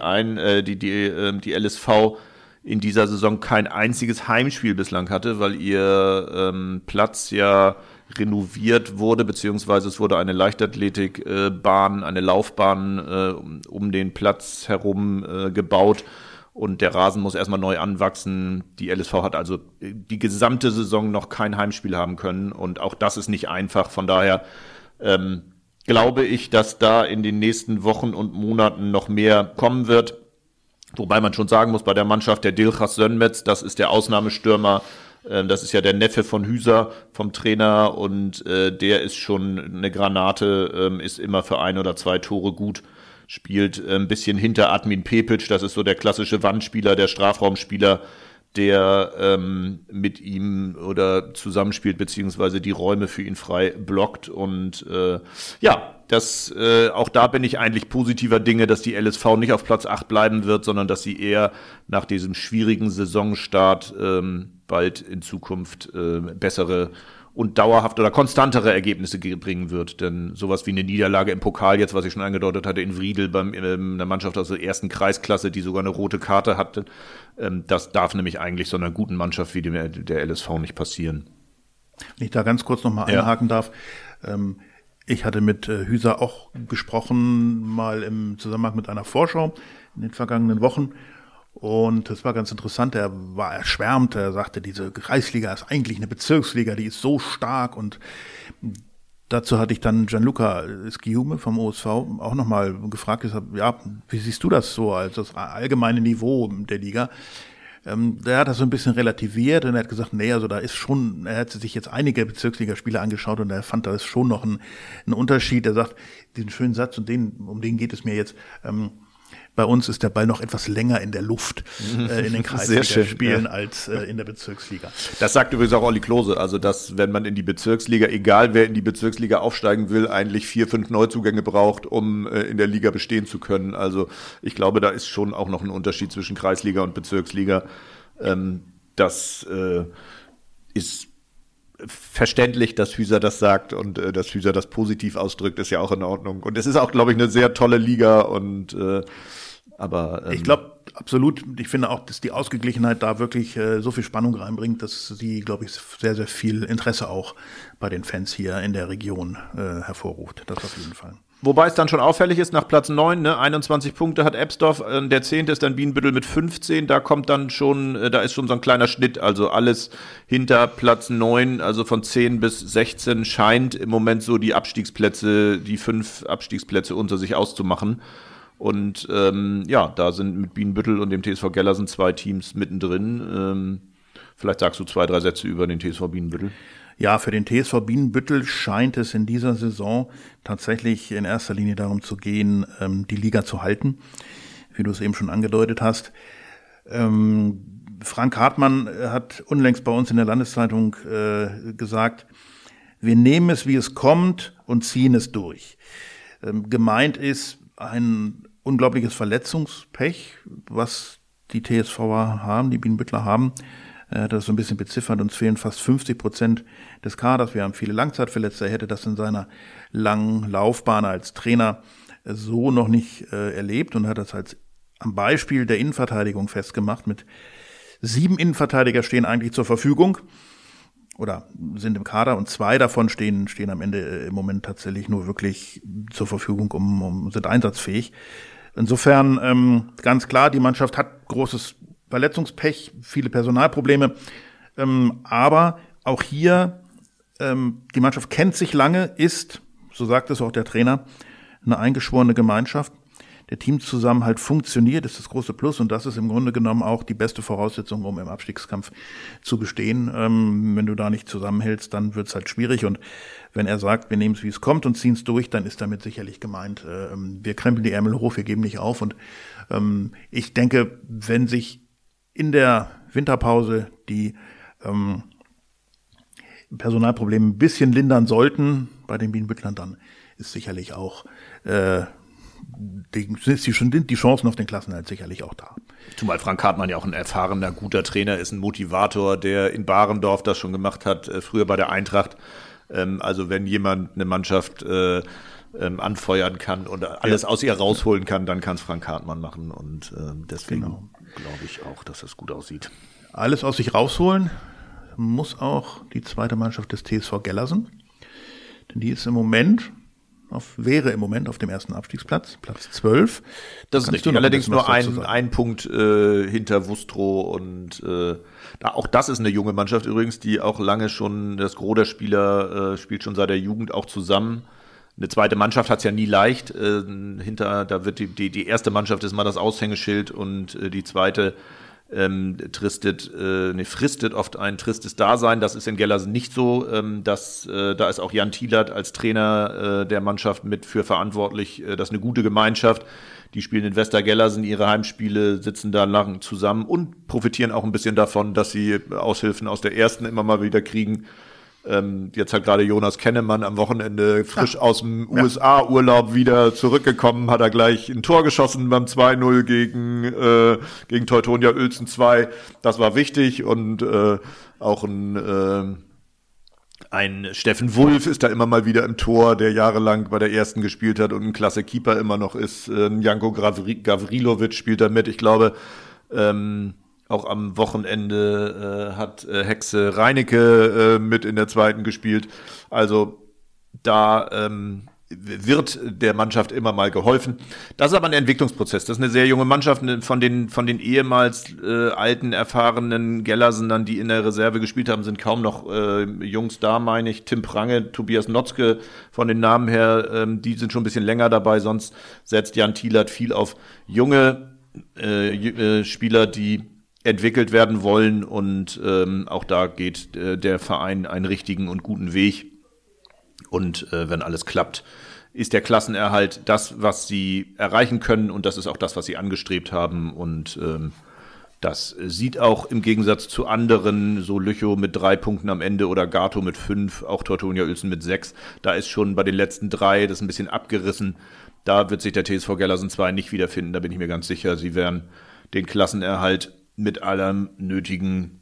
LSV in dieser Saison kein einziges Heimspiel bislang hatte, weil ihr Platz ja renoviert wurde, beziehungsweise es wurde eine Leichtathletikbahn, eine Laufbahn um den Platz herum gebaut. Und der Rasen muss erstmal neu anwachsen. Die LSV hat also die gesamte Saison noch kein Heimspiel haben können. Und auch das ist nicht einfach. Von daher glaube ich, dass da in den nächsten Wochen und Monaten noch mehr kommen wird. Wobei man schon sagen muss, bei der Mannschaft der Dilchas Sönmez, das ist der Ausnahmestürmer. Das ist ja der Neffe von Hüser, vom Trainer. Und der ist schon eine Granate, ist immer für 1 oder 2 Tore gut. Spielt ein bisschen hinter Admin Pepic, das ist so der klassische Wandspieler, der Strafraumspieler, der mit ihm oder zusammenspielt, beziehungsweise die Räume für ihn frei blockt. Und auch da bin ich eigentlich positiver Dinge, dass die LSV nicht auf Platz 8 bleiben wird, sondern dass sie eher nach diesem schwierigen Saisonstart bald in Zukunft bessere und dauerhaft oder konstantere Ergebnisse bringen wird. Denn sowas wie eine Niederlage im Pokal jetzt, was ich schon angedeutet hatte, in Wriedel einer Mannschaft aus der ersten Kreisklasse, die sogar eine rote Karte hatte, das darf nämlich eigentlich so einer guten Mannschaft wie der LSV nicht passieren. Wenn ich da ganz kurz nochmal einhaken darf. Ich hatte mit Hüser auch gesprochen, mal im Zusammenhang mit einer Vorschau in den vergangenen Wochen. Und das war ganz interessant, er war erschwärmt, er sagte, diese Kreisliga ist eigentlich eine Bezirksliga, die ist so stark. Und dazu hatte ich dann Gianluca Schiume vom OSV auch nochmal gefragt, wie siehst du das so als das allgemeine Niveau der Liga? Der hat das so ein bisschen relativiert und er hat gesagt, also da ist schon, er hat sich jetzt einige Bezirksligaspiele angeschaut und er fand, da ist schon noch ein Unterschied. Er sagt, diesen schönen Satz, und um den geht es mir jetzt, bei uns ist der Ball noch etwas länger in der Luft in den Kreisliga-Spielen als in der Bezirksliga. Das sagt übrigens auch Olli Klose, also dass, wenn man in die Bezirksliga, egal wer in die Bezirksliga aufsteigen will, eigentlich 4-5 Neuzugänge braucht, um in der Liga bestehen zu können. Also ich glaube, da ist schon auch noch ein Unterschied zwischen Kreisliga und Bezirksliga. Das ist verständlich, dass Hüser das sagt und dass Hüser das positiv ausdrückt, ist ja auch in Ordnung. Und es ist auch, glaube ich, eine sehr tolle Liga und aber ich glaube, absolut. Ich finde auch, dass die Ausgeglichenheit da wirklich so viel Spannung reinbringt, dass sie, glaube ich, sehr, sehr viel Interesse auch bei den Fans hier in der Region hervorruft. Das auf jeden Fall. Wobei es dann schon auffällig ist, nach Platz 9, 21 Punkte hat Ebsdorf, der 10. ist dann Bienenbüttel mit 15, da ist schon so ein kleiner Schnitt, also alles hinter Platz 9, also von 10 bis 16 scheint im Moment so die 5 Abstiegsplätze unter sich auszumachen. Und da sind mit Bienenbüttel und dem TSV Gellersen 2 Teams mittendrin. Vielleicht sagst du 2, 3 Sätze über den TSV Bienenbüttel. Ja, für den TSV Bienenbüttel scheint es in dieser Saison tatsächlich in erster Linie darum zu gehen, die Liga zu halten, wie du es eben schon angedeutet hast. Frank Hartmann hat unlängst bei uns in der Landeszeitung gesagt, wir nehmen es, wie es kommt und ziehen es durch. Gemeint ist ein unglaubliches Verletzungspech, was die TSVer haben, die Bienenbüttler haben. Er hat das so ein bisschen beziffert, uns fehlen fast 50% des Kaders. Wir haben viele Langzeitverletzte. Er hätte das in seiner langen Laufbahn als Trainer so noch nicht erlebt und hat das als am Beispiel der Innenverteidigung festgemacht. Mit 7 Innenverteidiger stehen eigentlich zur Verfügung oder sind im Kader und 2 davon stehen am Ende im Moment tatsächlich nur wirklich zur Verfügung, sind einsatzfähig. Insofern ganz klar, die Mannschaft hat großes Verletzungspech, viele Personalprobleme, aber auch hier, die Mannschaft kennt sich lange, ist, so sagt es auch der Trainer, eine eingeschworene Gemeinschaft. Der Teamzusammenhalt funktioniert, ist das große Plus und das ist im Grunde genommen auch die beste Voraussetzung, um im Abstiegskampf zu bestehen. Wenn du da nicht zusammenhältst, dann wird's halt schwierig und wenn er sagt, wir nehmen es, wie es kommt und ziehen es durch, dann ist damit sicherlich gemeint, wir krempeln die Ärmel hoch, wir geben nicht auf und ich denke, wenn sich in der Winterpause die Personalprobleme ein bisschen lindern sollten bei den Bienenbüttlern, dann ist sicherlich auch die Chancen auf den Klassenerhalt sicherlich auch da. Zumal Frank Hartmann ja auch ein erfahrener, guter Trainer ist, ein Motivator, der in Barendorf das schon gemacht hat, früher bei der Eintracht. Also wenn jemand eine Mannschaft anfeuern kann und alles aus ihr rausholen kann, dann kann es Frank Hartmann machen und deswegen glaube ich auch, dass das gut aussieht. Alles aus sich rausholen muss auch die zweite Mannschaft des TSV Gellersen, denn die ist wäre im Moment auf dem ersten Abstiegsplatz, Platz 12. Das ist richtig, allerdings nur ein Punkt hinter Wustrow und auch das ist eine junge Mannschaft übrigens, die auch lange schon, das Gros der Spieler spielt schon seit der Jugend auch zusammen. Eine zweite Mannschaft hat es ja nie leicht. Da wird die erste Mannschaft ist mal das Aushängeschild und die zweite fristet oft ein tristes Dasein. Das ist in Gellersen nicht so. Da ist auch Jan Thielert als Trainer der Mannschaft mit für verantwortlich. Das ist eine gute Gemeinschaft. Die spielen in Westergellersen ihre Heimspiele, sitzen da lang zusammen und profitieren auch ein bisschen davon, dass sie Aushilfen aus der ersten immer mal wieder kriegen. Jetzt hat gerade Jonas Kennemann am Wochenende frisch aus dem USA-Urlaub wieder zurückgekommen, hat er gleich ein Tor geschossen beim 2-0 gegen Teutonia Uelzen 2. Das war wichtig und auch ein Steffen Wulff ist da immer mal wieder im Tor, der jahrelang bei der ersten gespielt hat und ein klasse Keeper immer noch ist. Janko Gavrilovic spielt da mit. Ich glaube, auch am Wochenende hat Hexe Reinecke mit in der zweiten gespielt. Also da wird der Mannschaft immer mal geholfen. Das ist aber ein Entwicklungsprozess. Das ist eine sehr junge Mannschaft von den ehemals alten, erfahrenen Gellersenern, die in der Reserve gespielt haben, sind kaum noch Jungs da, meine ich. Tim Prange, Tobias Notzke von den Namen her, die sind schon ein bisschen länger dabei. Sonst setzt Jan Thielert viel auf junge Spieler, die entwickelt werden wollen und auch da geht der Verein einen richtigen und guten Weg und wenn alles klappt, ist der Klassenerhalt das, was sie erreichen können und das ist auch das, was sie angestrebt haben und das sieht auch im Gegensatz zu anderen, so Lüchow mit 3 Punkten am Ende oder Gato mit 5, auch Teutonia Uelzen mit 6, da ist schon bei den letzten 3 das ein bisschen abgerissen, da wird sich der TSV Gellersen 2 nicht wiederfinden, da bin ich mir ganz sicher, sie werden den Klassenerhalt mit aller nötigen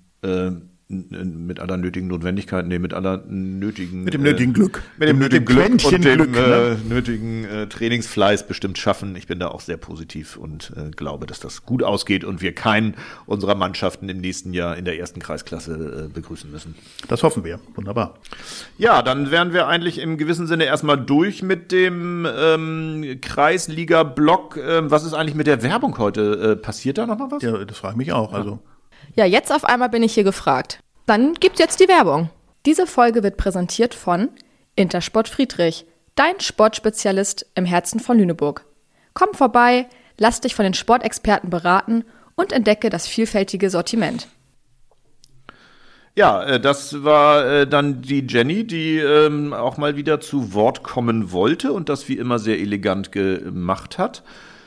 Notwendigkeit, mit dem nötigen Glück. Mit dem nötigen Glück und dem nötigen Trainingsfleiß bestimmt schaffen. Ich bin da auch sehr positiv und glaube, dass das gut ausgeht und wir keinen unserer Mannschaften im nächsten Jahr in der ersten Kreisklasse begrüßen müssen. Das hoffen wir. Wunderbar. Ja, dann wären wir eigentlich im gewissen Sinne erstmal durch mit dem Kreisliga-Block. Was ist eigentlich mit der Werbung heute? Passiert da noch mal was? Ja, das frage ich mich auch. Also. Ja, jetzt auf einmal bin ich hier gefragt. Dann gibt's jetzt die Werbung. Diese Folge wird präsentiert von Intersport Friedrich, dein Sportspezialist im Herzen von Lüneburg. Komm vorbei, lass dich von den Sportexperten beraten und entdecke das vielfältige Sortiment. Ja, das war dann die Jenny, die auch mal wieder zu Wort kommen wollte und das wie immer sehr elegant gemacht hat.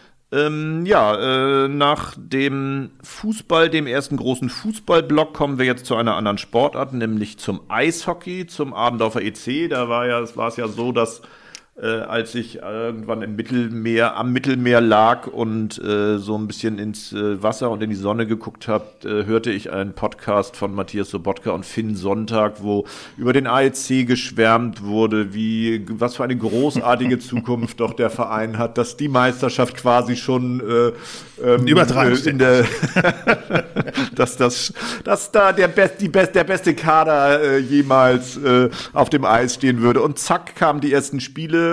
Nach dem Fußball, dem ersten großen Fußballblock, kommen wir jetzt zu einer anderen Sportart, nämlich zum Eishockey, zum Adendorfer EC. Da war es ja so, dass als ich irgendwann am Mittelmeer lag und so ein bisschen ins Wasser und in die Sonne geguckt habe, hörte ich einen Podcast von Matthias Sobotka und Finn Sonntag, wo über den AEC geschwärmt wurde, was für eine großartige Zukunft doch der Verein hat, dass die Meisterschaft quasi schon übertragen dass da der beste Kader jemals auf dem Eis stehen würde. Und zack, kamen die ersten Spiele.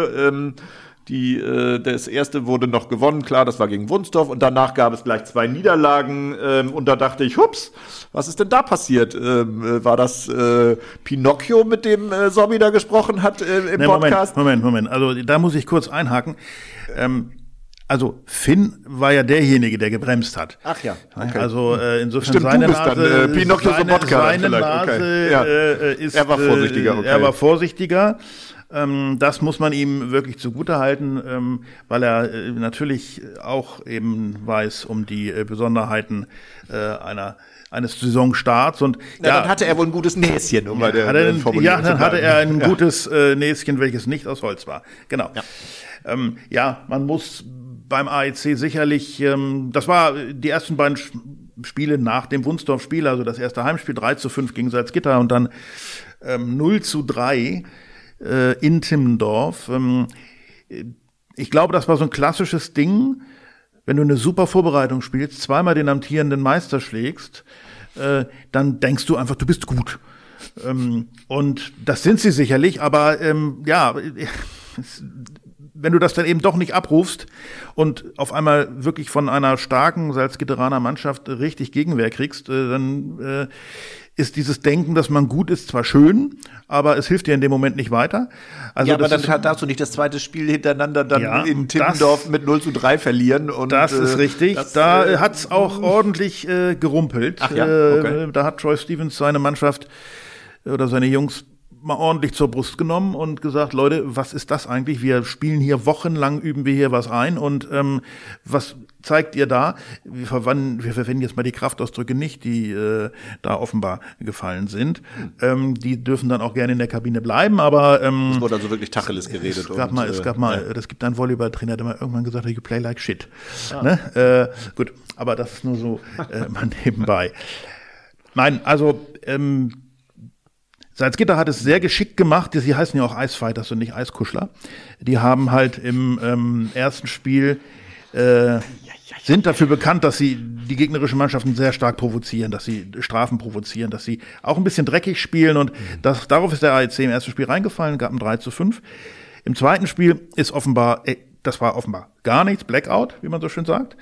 Das erste wurde noch gewonnen, klar, das war gegen Wunstorf, und danach gab es gleich 2 Niederlagen, und da dachte ich, hups, was ist denn da passiert? War das Pinocchio, mit dem Sobby da gesprochen hat im Podcast? Moment, also da muss ich kurz einhaken. Also Finn war ja derjenige, der gebremst hat. Ach ja, okay. Also insofern stimmt, seine Nase, Pinocchio seine Nase okay. Er war vorsichtiger. Okay. Er war vorsichtiger. Das muss man ihm wirklich zugutehalten, weil er natürlich auch eben weiß um die Besonderheiten eines Saisonstarts. Und dann hatte er wohl ein gutes Näschen, um bei der Formulierung zu bleiben. Hatte er ein gutes Näschen, welches nicht aus Holz war. Genau. Ja, man muss beim AEC sicherlich, das war die ersten beiden Spiele nach dem Wunstorf-Spiel, also das erste Heimspiel 3:5 gegen Salzgitter und dann 0:3 in Timmendorf. Ich glaube, das war so ein klassisches Ding, wenn du eine super Vorbereitung spielst, zweimal den amtierenden Meister schlägst, dann denkst du einfach, du bist gut. Und das sind sie sicherlich, aber wenn du das dann eben doch nicht abrufst und auf einmal wirklich von einer starken Salzgitteraner Mannschaft richtig Gegenwehr kriegst, dann ist dieses Denken, dass man gut ist, zwar schön, aber es hilft dir in dem Moment nicht weiter. Also ja, aber dann darfst du nicht das zweite Spiel hintereinander dann in Timmendorf mit 0:3 verlieren. Und das ist richtig. Da hat's auch ordentlich gerumpelt. Ach ja, okay. Da hat Troy Stevens seine Mannschaft oder seine Jungs mal ordentlich zur Brust genommen und gesagt, Leute, was ist das eigentlich? Wir spielen hier wochenlang, üben wir hier was ein und was zeigt ihr da? Wir verwenden jetzt mal die Kraftausdrücke nicht, die da offenbar gefallen sind. Die dürfen dann auch gerne in der Kabine bleiben, aber es wurde also wirklich Tacheles geredet. Es gibt einen Volleyballtrainer, der mal irgendwann gesagt hat, you play like shit. Ne? Gut, aber das ist nur so mal nebenbei. Nein, also Salzgitter hat es sehr geschickt gemacht. Sie heißen ja auch Eisfighters und nicht Eiskuschler. Die haben halt im ersten Spiel sind dafür bekannt, dass sie die gegnerischen Mannschaften sehr stark provozieren, dass sie Strafen provozieren, dass sie auch ein bisschen dreckig spielen und darauf ist der AEC im ersten Spiel reingefallen, gab ein 3:5. Im zweiten Spiel ist das war offenbar gar nichts, Blackout, wie man so schön sagt.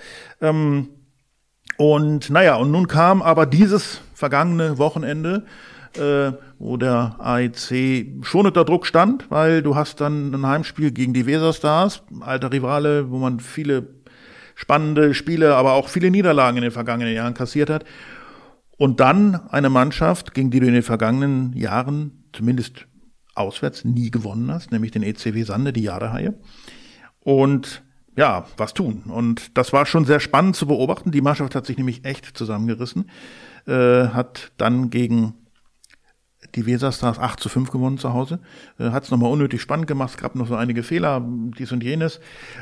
Und nun kam aber dieses vergangene Wochenende, wo der AEC schon unter Druck stand, weil du hast dann ein Heimspiel gegen die Weserstars, alter Rivale, wo man viele spannende Spiele, aber auch viele Niederlagen in den vergangenen Jahren kassiert hat. Und dann eine Mannschaft, gegen die du in den vergangenen Jahren, zumindest auswärts, nie gewonnen hast, nämlich den ECW Sande, die Jadehaie. Und ja, was tun? Und das war schon sehr spannend zu beobachten. Die Mannschaft hat sich nämlich echt zusammengerissen, hat dann gegen die Weserstars 8:5 gewonnen zu Hause, hat es nochmal unnötig spannend gemacht, es gab noch so einige Fehler, dies und jenes,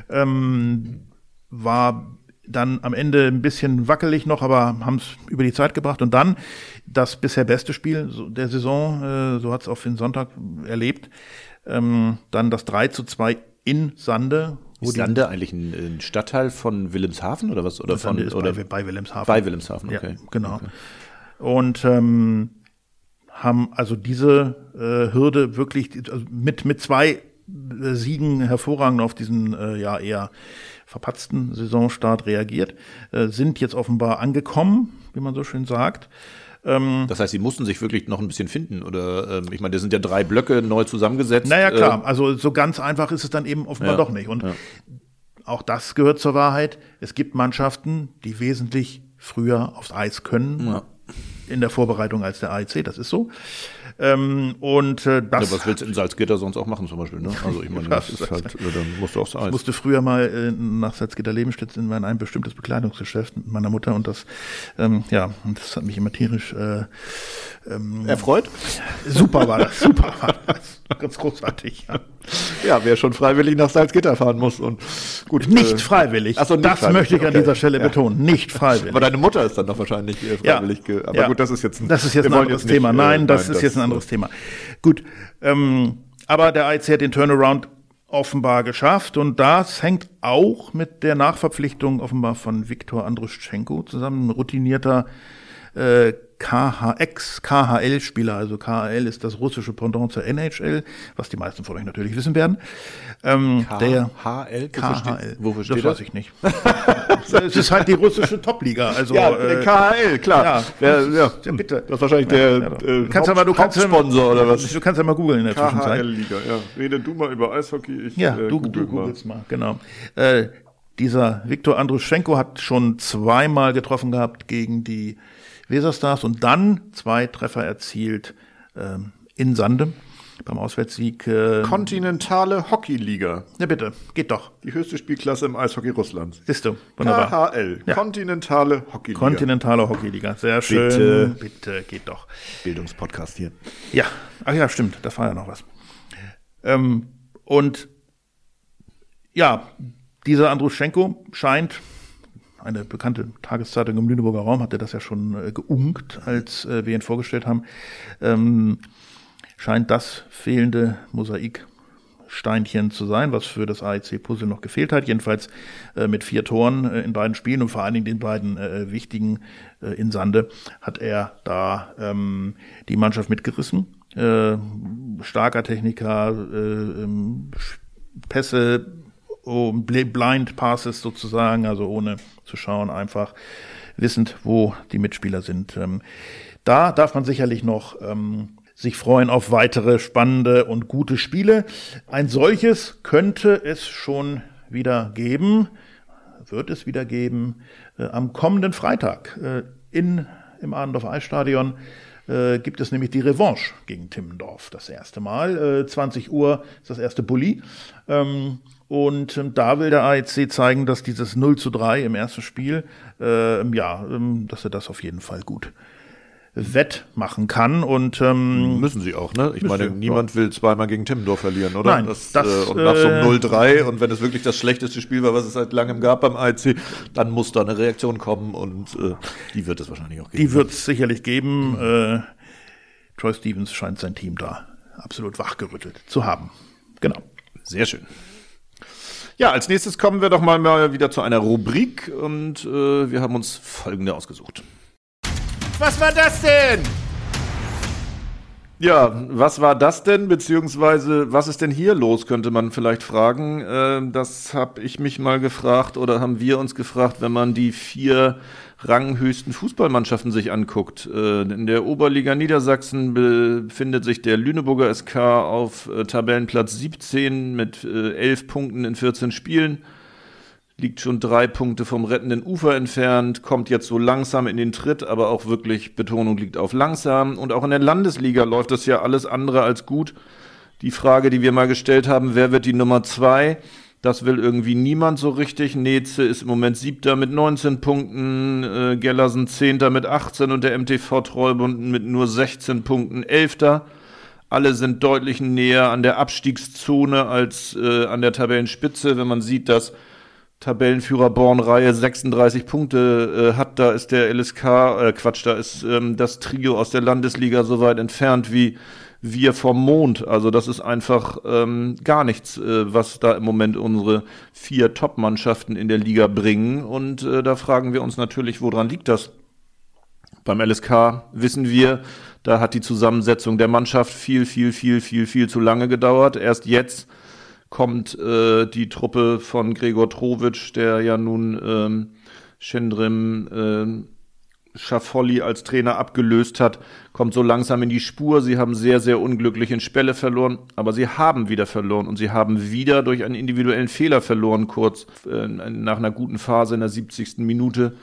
war dann am Ende ein bisschen wackelig noch, aber haben es über die Zeit gebracht und dann das bisher beste Spiel der Saison, so hat es auf den Sonntag erlebt, dann das 3:2 in Sande. Ist Sande eigentlich ein Stadtteil von Wilhelmshaven oder was? Oder Sande ist oder bei Wilhelmshaven. Bei Wilhelmshaven, okay. Ja, genau. Okay. Und haben also diese Hürde wirklich mit 2 Siegen hervorragend auf diesen eher verpatzten Saisonstart reagiert, sind jetzt offenbar angekommen, wie man so schön sagt. Das heißt, sie mussten sich wirklich noch ein bisschen finden oder ich meine, das sind ja 3 Blöcke neu zusammengesetzt. Naja, klar, also so ganz einfach ist es dann eben offenbar doch nicht. Und auch das gehört zur Wahrheit. Es gibt Mannschaften, die wesentlich früher aufs Eis können in der Vorbereitung als der AEC, das ist so. Was willst du in Salzgitter sonst auch machen zum Beispiel? Ne? Also ich meine, das ist halt, dann musst du aufs Eis. Ich musste früher mal nach Salzgitter-Lebenstedt in ein bestimmtes Bekleidungsgeschäft mit meiner Mutter und das, und das hat mich immer tierisch erfreut? Super war das. Ganz großartig, ja. Ja, wer schon freiwillig nach Salzgitter fahren muss. Und gut, Nicht freiwillig. Ach so, nicht das freiwillig. möchte ich an Okay. dieser Stelle betonen. Nicht freiwillig. Aber deine Mutter ist dann doch wahrscheinlich freiwillig. Aber Ja. gut, das ist jetzt ein wir wollen anderes jetzt Thema. nicht, Nein, das ist jetzt ein anderes Thema. Gut, aber der AEC hat den Turnaround offenbar geschafft und das hängt auch mit der Nachverpflichtung offenbar von Viktor Andruschenko zusammen, ein routinierter KHL-Spieler, also KHL ist das russische Pendant zur NHL, was die meisten von euch natürlich wissen werden. Der KHL? KHL, Wofür steht das das? weiß ich nicht. Es ist halt die russische Top-Liga. Also, Ja, der KHL, klar. Ja, Ja, bitte. das ist wahrscheinlich der Hauptsponsor oder was? Du kannst ja mal googeln in der Zwischenzeit. KHL-Liga, ja. Rede du mal über Eishockey, ich Ja, du google mal. googelst mal, genau. Dieser Viktor Andruschenko hat schon zweimal getroffen gehabt gegen die Weserstars und dann 2 Treffer erzielt in Sande beim Auswärtssieg. Kontinentale Hockeyliga. Ja, bitte, geht doch. Die höchste Spielklasse im Eishockey Russlands. Siehst du, wunderbar. KHL, Ja. Kontinentale Hockeyliga. Kontinentale Hockeyliga, sehr schön. Bitte, geht doch. Bildungspodcast hier. Ja, ach ja, stimmt, das war ja noch was. Und ja, dieser Andruschenko scheint, eine bekannte Tageszeitung im Lüneburger Raum hatte das ja schon geunkt, als wir ihn vorgestellt haben, scheint das fehlende Mosaiksteinchen zu sein, was für das AEC-Puzzle noch gefehlt hat. Jedenfalls mit 4 Toren in beiden Spielen und vor allen Dingen den beiden wichtigen in Sande hat er da die Mannschaft mitgerissen. Starker Techniker, Pässe, Blind Passes sozusagen, also ohne zu schauen, einfach wissend, wo die Mitspieler sind. Da darf man sicherlich noch sich freuen auf weitere spannende und gute Spiele. Ein solches könnte es schon wieder geben, wird es wieder geben, am kommenden Freitag im Adendorfer Eisstadion gibt es nämlich die Revanche gegen Timmendorf. Das erste Mal. 20 Uhr ist das erste Bulli. Und da will der AEC zeigen, dass dieses 0:3 im ersten Spiel, dass er das auf jeden Fall gut wettmachen kann. Und müssen sie auch, ne? Ich meine, niemand will zweimal gegen Timmendorf verlieren, oder? Nein, und nach so einem 0:3 und wenn es wirklich das schlechteste Spiel war, was es seit langem gab beim AEC, dann muss da eine Reaktion kommen und die wird es wahrscheinlich auch geben. Die wird es sicherlich geben. Troy Stevens scheint sein Team da absolut wachgerüttelt zu haben. Genau. Sehr schön. Ja, als nächstes kommen wir doch mal wieder zu einer Rubrik und wir haben uns folgende ausgesucht. Was war das denn? Ja, was war das denn, beziehungsweise was ist denn hier los, könnte man vielleicht fragen. Das habe ich mich mal gefragt oder haben wir uns gefragt, wenn man die 4 ranghöchsten Fußballmannschaften sich anguckt. In der Oberliga Niedersachsen befindet sich der Lüneburger SK auf Tabellenplatz 17 mit 11 Punkten in 14 Spielen. Liegt schon 3 Punkte vom rettenden Ufer entfernt, kommt jetzt so langsam in den Tritt, aber auch wirklich Betonung liegt auf langsam. Und auch in der Landesliga läuft das ja alles andere als gut. Die Frage, die wir mal gestellt haben, wer wird die Nummer 2? Das will irgendwie niemand so richtig. Neze ist im Moment 7. mit 19 Punkten, Gellersen 10. mit 18 und der MTV Treubunden mit nur 16 Punkten 11. Alle sind deutlich näher an der Abstiegszone als an der Tabellenspitze. Wenn man sieht, dass Tabellenführer Born-Reihe 36 Punkte hat, da ist der LSK, da ist das Trio aus der Landesliga so weit entfernt wie wir vom Mond. Also das ist einfach gar nichts, was da im Moment unsere 4 Top-Mannschaften in der Liga bringen. Und da fragen wir uns natürlich, woran liegt das? Beim LSK wissen wir, da hat die Zusammensetzung der Mannschaft viel zu lange gedauert. Erst jetzt kommt die Truppe von Gregor Trowitsch, der ja nun Cendrim Schaffolli als Trainer abgelöst hat, kommt so langsam in die Spur. Sie haben sehr unglücklich in Spelle verloren, aber sie haben wieder verloren und sie haben wieder durch einen individuellen Fehler verloren, kurz nach einer guten Phase in der 70. Minute.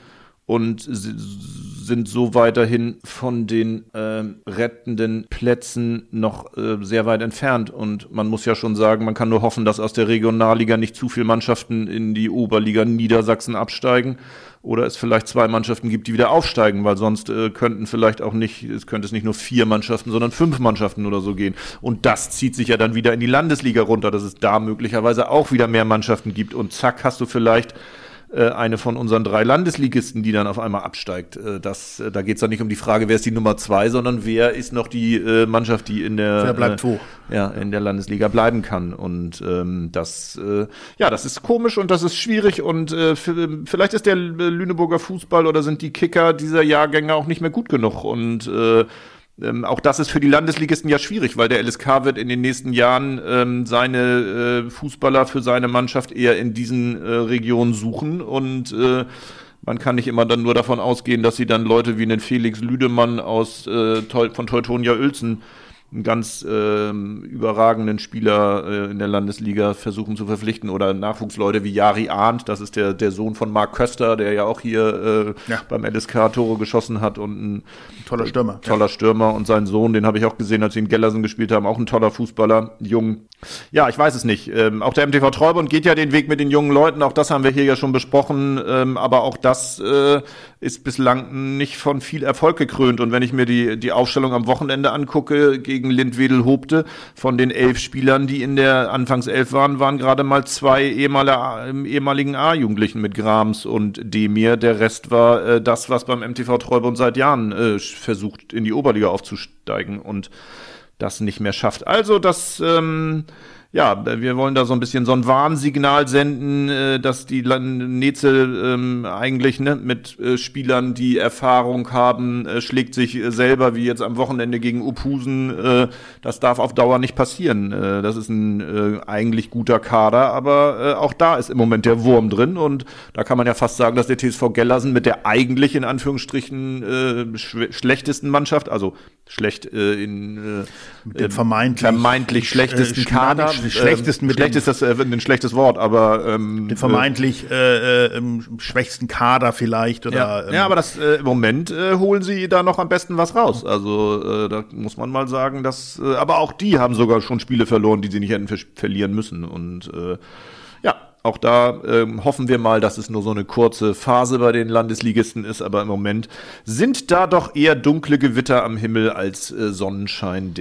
und sind so weiterhin von den rettenden Plätzen noch sehr weit entfernt. Und man muss ja schon sagen, man kann nur hoffen, dass aus der Regionalliga nicht zu viele Mannschaften in die Oberliga Niedersachsen absteigen oder es vielleicht 2 Mannschaften gibt, die wieder aufsteigen, weil sonst könnte es nicht nur 4 Mannschaften, sondern 5 Mannschaften oder so gehen. Und das zieht sich ja dann wieder in die Landesliga runter, dass es da möglicherweise auch wieder mehr Mannschaften gibt. Und zack, hast du vielleicht eine von unseren 3 Landesligisten, die dann auf einmal absteigt. Da geht es dann nicht um die Frage, wer ist die Nummer 2, sondern wer ist noch die Mannschaft, die in der wer bleibt wo? In der Landesliga bleiben kann. Und das ist komisch und das ist schwierig und vielleicht ist der Lüneburger Fußball oder sind die Kicker dieser Jahrgänge auch nicht mehr gut genug und auch das ist für die Landesligisten ja schwierig, weil der LSK wird in den nächsten Jahren seine Fußballer für seine Mannschaft eher in diesen Regionen suchen und man kann nicht immer dann nur davon ausgehen, dass sie dann Leute wie einen Felix Lüdemann von Teutonia Uelzen, einen ganz überragenden Spieler in der Landesliga versuchen zu verpflichten oder Nachwuchsleute wie Jari Arndt, das ist der Sohn von Marc Köster, der ja auch hier beim LSK Tore geschossen hat und ein toller Stürmer. Toller Stürmer und sein Sohn, den habe ich auch gesehen, als sie in Gellersen gespielt haben, auch ein toller Fußballer, jung. Ja, ich weiß es nicht. Auch der MTV Treubund geht ja den Weg mit den jungen Leuten, auch das haben wir hier ja schon besprochen, aber auch das ist bislang nicht von viel Erfolg gekrönt und wenn ich mir die Aufstellung am Wochenende angucke gegen Lindwedel-Hobte, von den 11 Spielern, die in der Anfangself waren gerade mal 2 ehemaligen A-Jugendlichen mit Grams und Demir. Der Rest war das, was beim MTV Treubund seit Jahren versucht, in die Oberliga aufzusteigen und das nicht mehr schafft. Also das wir wollen da so ein bisschen so ein Warnsignal senden, dass die Netze eigentlich mit Spielern, die Erfahrung haben, schlägt sich selber, wie jetzt am Wochenende gegen Uphusen. Das darf auf Dauer nicht passieren. Das ist ein eigentlich guter Kader, aber auch da ist im Moment der Wurm drin und da kann man ja fast sagen, dass der TSV Gellersen mit der eigentlich in Anführungsstrichen schlechtesten Mannschaft, also schlecht mit dem vermeintlich schlechtesten Kader, schlecht ist das ein schlechtes Wort, aber den vermeintlich schwächsten Kader vielleicht oder aber das im Moment holen sie da noch am besten was raus. Also da muss man mal sagen, dass aber auch die haben sogar schon Spiele verloren, die sie nicht hätten verlieren müssen und auch da hoffen wir mal, dass es nur so eine kurze Phase bei den Landesligisten ist, aber im Moment sind da doch eher dunkle Gewitter am Himmel als Sonnenschein,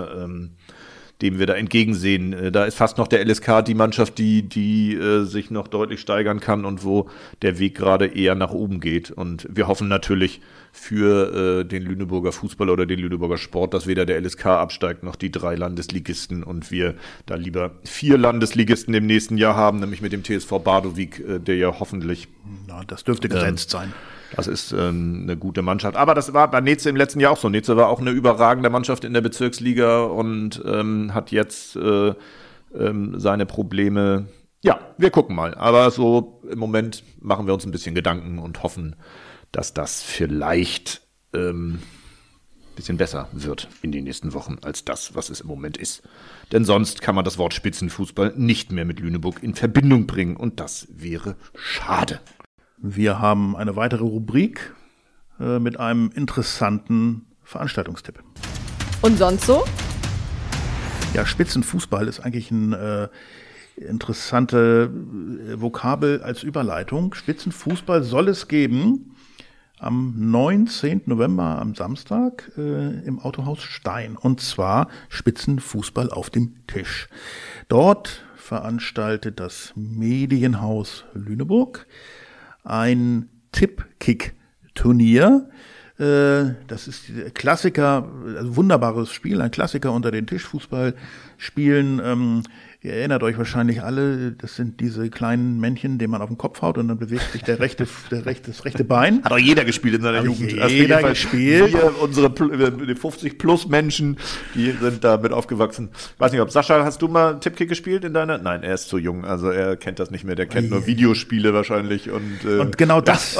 dem wir da entgegensehen. Da ist fast noch der LSK die Mannschaft, die sich noch deutlich steigern kann und wo der Weg gerade eher nach oben geht. Und wir hoffen natürlich für den Lüneburger Fußball oder den Lüneburger Sport, dass weder der LSK absteigt noch die 3 Landesligisten und wir da lieber 4 Landesligisten im nächsten Jahr haben, nämlich mit dem TSV Bardowijk, der ja hoffentlich... das dürfte gesetzt sein. Das ist eine gute Mannschaft. Aber das war bei Neze im letzten Jahr auch so. Neze war auch eine überragende Mannschaft in der Bezirksliga und hat jetzt seine Probleme. Ja, wir gucken mal. Aber so im Moment machen wir uns ein bisschen Gedanken und hoffen, dass das vielleicht ein bisschen besser wird in den nächsten Wochen als das, was es im Moment ist. Denn sonst kann man das Wort Spitzenfußball nicht mehr mit Lüneburg in Verbindung bringen und das wäre schade. Wir haben eine weitere Rubrik mit einem interessanten Veranstaltungstipp. Und sonst so? Ja, Spitzenfußball ist eigentlich ein interessante Vokabel als Überleitung. Spitzenfußball soll es geben am 19. November, am Samstag, im Autohaus Stein. Und zwar Spitzenfußball auf dem Tisch. Dort veranstaltet das Medienhaus Lüneburg ein Tipp-Kick-Turnier. Das ist Klassiker, also wunderbares Spiel, ein Klassiker unter den Tischfußballspielen. Ihr erinnert euch wahrscheinlich alle, das sind diese kleinen Männchen, denen man auf den Kopf haut und dann bewegt sich das rechte Bein. Hat auch jeder gespielt in seiner Jugend. Jeder gespielt. Wir, unsere 50+ Menschen, die sind damit aufgewachsen. Weiß nicht, Sascha, hast du mal Tippkick gespielt in deiner? Nein, er ist zu jung, also er kennt das nicht mehr. Der kennt nur Videospiele wahrscheinlich. Und genau das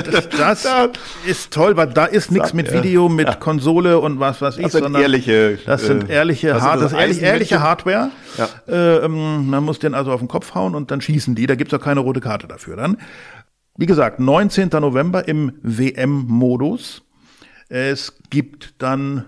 ist toll, weil da ist nichts mit Video, mit Konsole und was weiß ich. Das sind ehrliche Hardware. Ja. Man muss den also auf den Kopf hauen und dann schießen die. Da gibt's auch keine rote Karte dafür dann. Wie gesagt, 19. November im WM-Modus. Es gibt dann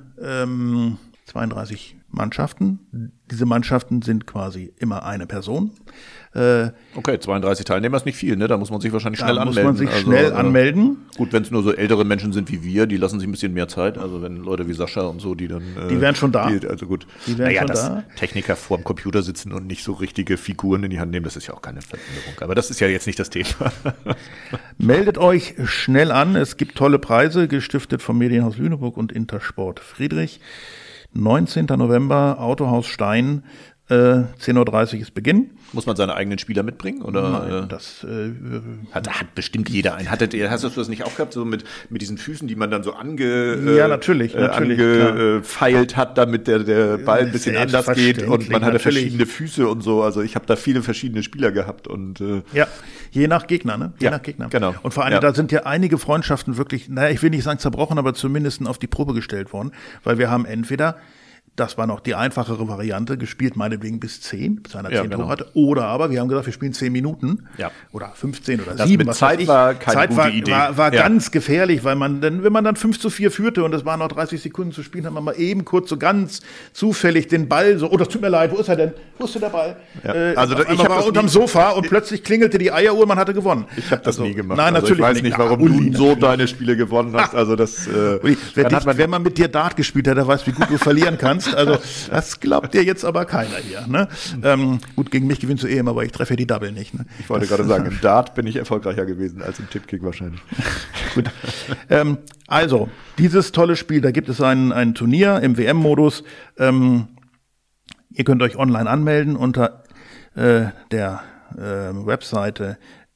32 Mannschaften. Diese Mannschaften sind quasi immer eine Person. Okay, 32 Teilnehmer ist nicht viel, ne? Da muss man sich wahrscheinlich schnell anmelden. Muss man sich schnell anmelden. Gut, wenn es nur so ältere Menschen sind wie wir, die lassen sich ein bisschen mehr Zeit. Also wenn Leute wie Sascha und so, die dann... die wären schon da. Also gut. Die wären schon dass da. Techniker vor dem Computer sitzen und nicht so richtige Figuren in die Hand nehmen, das ist ja auch keine Veränderung. Aber das ist ja jetzt nicht das Thema. Meldet euch schnell an. Es gibt tolle Preise, gestiftet vom Medienhaus Lüneburg und Intersport Friedrich. 19. November, Autohaus Stein, 10.30 Uhr ist Beginn. Muss man seine eigenen Spieler mitbringen? Oder? Nein, das hat bestimmt jeder einen. Hast du das nicht auch gehabt, so mit diesen Füßen, die man dann so ja, natürlich, angefeilt hat, damit der Ball ein bisschen anders geht und man hatte natürlich verschiedene Füße und so. Also ich habe da viele verschiedene Spieler gehabt. Und ja, je nach Gegner, ne? Je nach Gegner. Genau. Und vor allem, da sind ja einige Freundschaften wirklich, ich will nicht sagen zerbrochen, aber zumindest auf die Probe gestellt worden, weil wir haben entweder, das war noch die einfachere Variante, gespielt meinetwegen bis 10, bis einer 10 Tore hatte. Oder aber, wir haben gesagt, wir spielen 10 Minuten oder 15 oder 7. Mit Zeit war keine gute Idee. War ganz gefährlich, weil wenn man dann 5:4 führte und es waren noch 30 Sekunden zu spielen, hat man mal eben kurz so ganz zufällig den Ball so, das tut mir leid, wo ist er denn? Wo ist denn der Ball? Ja. Also ich war unterm Sofa und plötzlich klingelte die Eieruhr, man hatte gewonnen. Ich habe das nie gemacht. Nein, also natürlich ich weiß nicht, warum du so deine Spiele gewonnen hast. Also das. Wenn man mit dir Dart gespielt hat, der weiß, wie gut du verlieren kannst. Also das glaubt dir jetzt aber keiner hier. Ne? Gut, gegen mich gewinnst du immer, aber ich treffe die Double nicht. Ne? Ich wollte gerade sagen, im Dart bin ich erfolgreicher gewesen als im Tippkick wahrscheinlich. Gut. Also, dieses tolle Spiel, da gibt es ein Turnier im WM-Modus. Ihr könnt euch online anmelden unter der Webseite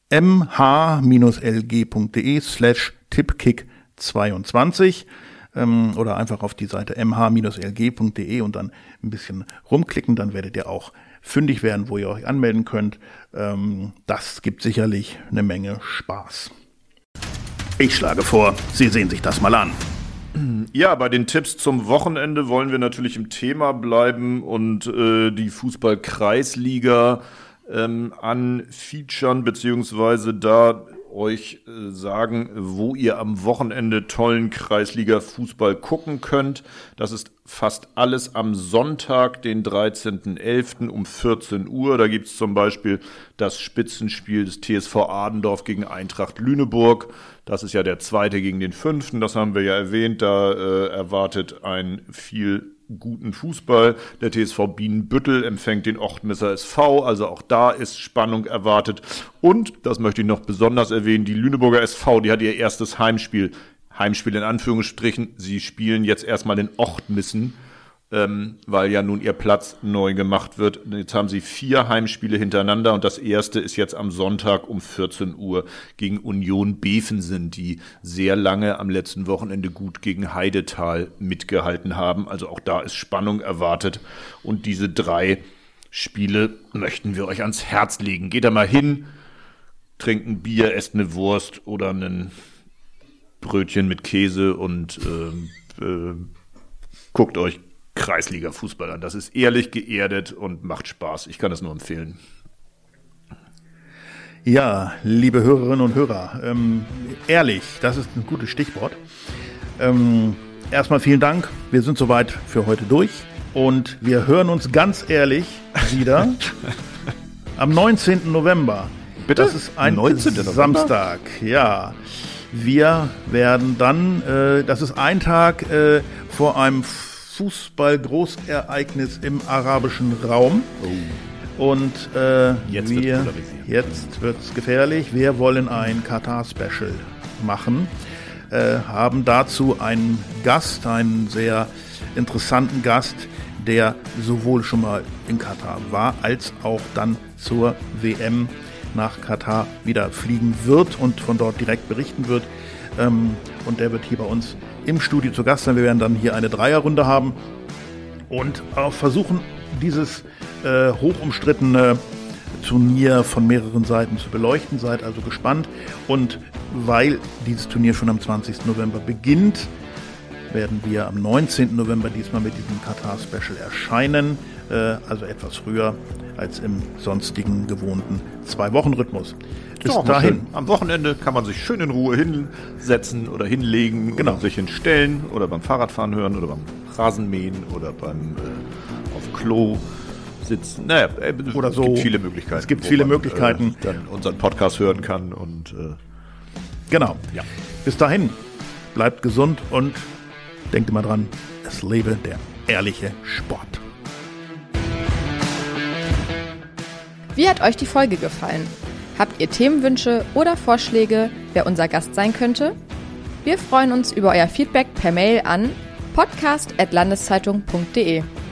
mh-lg.de/tippkick22 oder einfach auf die Seite mh-lg.de und dann ein bisschen rumklicken, dann werdet ihr auch fündig werden, wo ihr euch anmelden könnt. Das gibt sicherlich eine Menge Spaß. Ich schlage vor, Sie sehen sich das mal an. Ja, bei den Tipps zum Wochenende wollen wir natürlich im Thema bleiben und die Fußball-Kreisliga anfeaturen, beziehungsweise da euch sagen, wo ihr am Wochenende tollen Kreisliga-Fußball gucken könnt. Das ist fast alles am Sonntag, den 13.11. um 14 Uhr. Da gibt es zum Beispiel das Spitzenspiel des TSV Adendorf gegen Eintracht Lüneburg. Das ist ja der 2. gegen den 5. Das haben wir ja erwähnt. Da erwartet ein viel guten Fußball. Der TSV Bienenbüttel empfängt den Ochtmesser SV, also auch da ist Spannung erwartet. Und, das möchte ich noch besonders erwähnen, die Lüneburger SV, die hat ihr erstes Heimspiel in Anführungsstrichen. Sie spielen jetzt erstmal in Ochtmissen, weil ja nun ihr Platz neu gemacht wird. Jetzt haben sie 4 Heimspiele hintereinander und das erste ist jetzt am Sonntag um 14 Uhr gegen Union Bevensen, die sehr lange am letzten Wochenende gut gegen Heidetal mitgehalten haben. Also auch da ist Spannung erwartet und diese 3 Spiele möchten wir euch ans Herz legen. Geht da mal hin, trinkt ein Bier, esst eine Wurst oder ein Brötchen mit Käse und guckt euch Kreisliga-Fußball an. Das ist ehrlich, geerdet und macht Spaß. Ich kann es nur empfehlen. Ja, liebe Hörerinnen und Hörer, ehrlich, das ist ein gutes Stichwort. Erstmal vielen Dank. Wir sind soweit für heute durch und wir hören uns ganz ehrlich wieder am 19. November. Bitte? Das ist ein 19. Samstag. Ja, wir werden dann, das ist ein Tag vor einem Fußball-Großereignis im arabischen Raum. Oh. Und jetzt wird's gefährlich. Wir wollen ein Katar-Special machen. Haben dazu einen Gast, einen sehr interessanten Gast, der sowohl schon mal in Katar war, als auch dann zur WM nach Katar wieder fliegen wird und von dort direkt berichten wird. Und der wird hier bei uns im Studio zu Gast sein. Wir werden dann hier eine Dreierrunde haben und auch versuchen, dieses hoch umstrittene Turnier von mehreren Seiten zu beleuchten. Seid also gespannt. Und weil dieses Turnier schon am 20. November beginnt, werden wir am 19. November diesmal mit diesem Katar-Special erscheinen. also etwas früher als im sonstigen gewohnten 2-Wochen-Rhythmus. Bis Doch, dahin. schön. Am Wochenende kann man sich schön in Ruhe hinsetzen oder hinlegen, Genau. oder sich hinstellen oder beim Fahrradfahren hören oder beim Rasenmähen oder beim auf Klo sitzen. Naja, Oder es so. gibt viele Möglichkeiten. Es gibt wo viele man, Möglichkeiten. dann unseren Podcast hören kann und Genau. Ja. Bis dahin, bleibt gesund und denkt immer dran, es lebe der ehrliche Sport. Wie hat euch die Folge gefallen? Habt ihr Themenwünsche oder Vorschläge, wer unser Gast sein könnte? Wir freuen uns über euer Feedback per Mail an podcast@landeszeitung.de.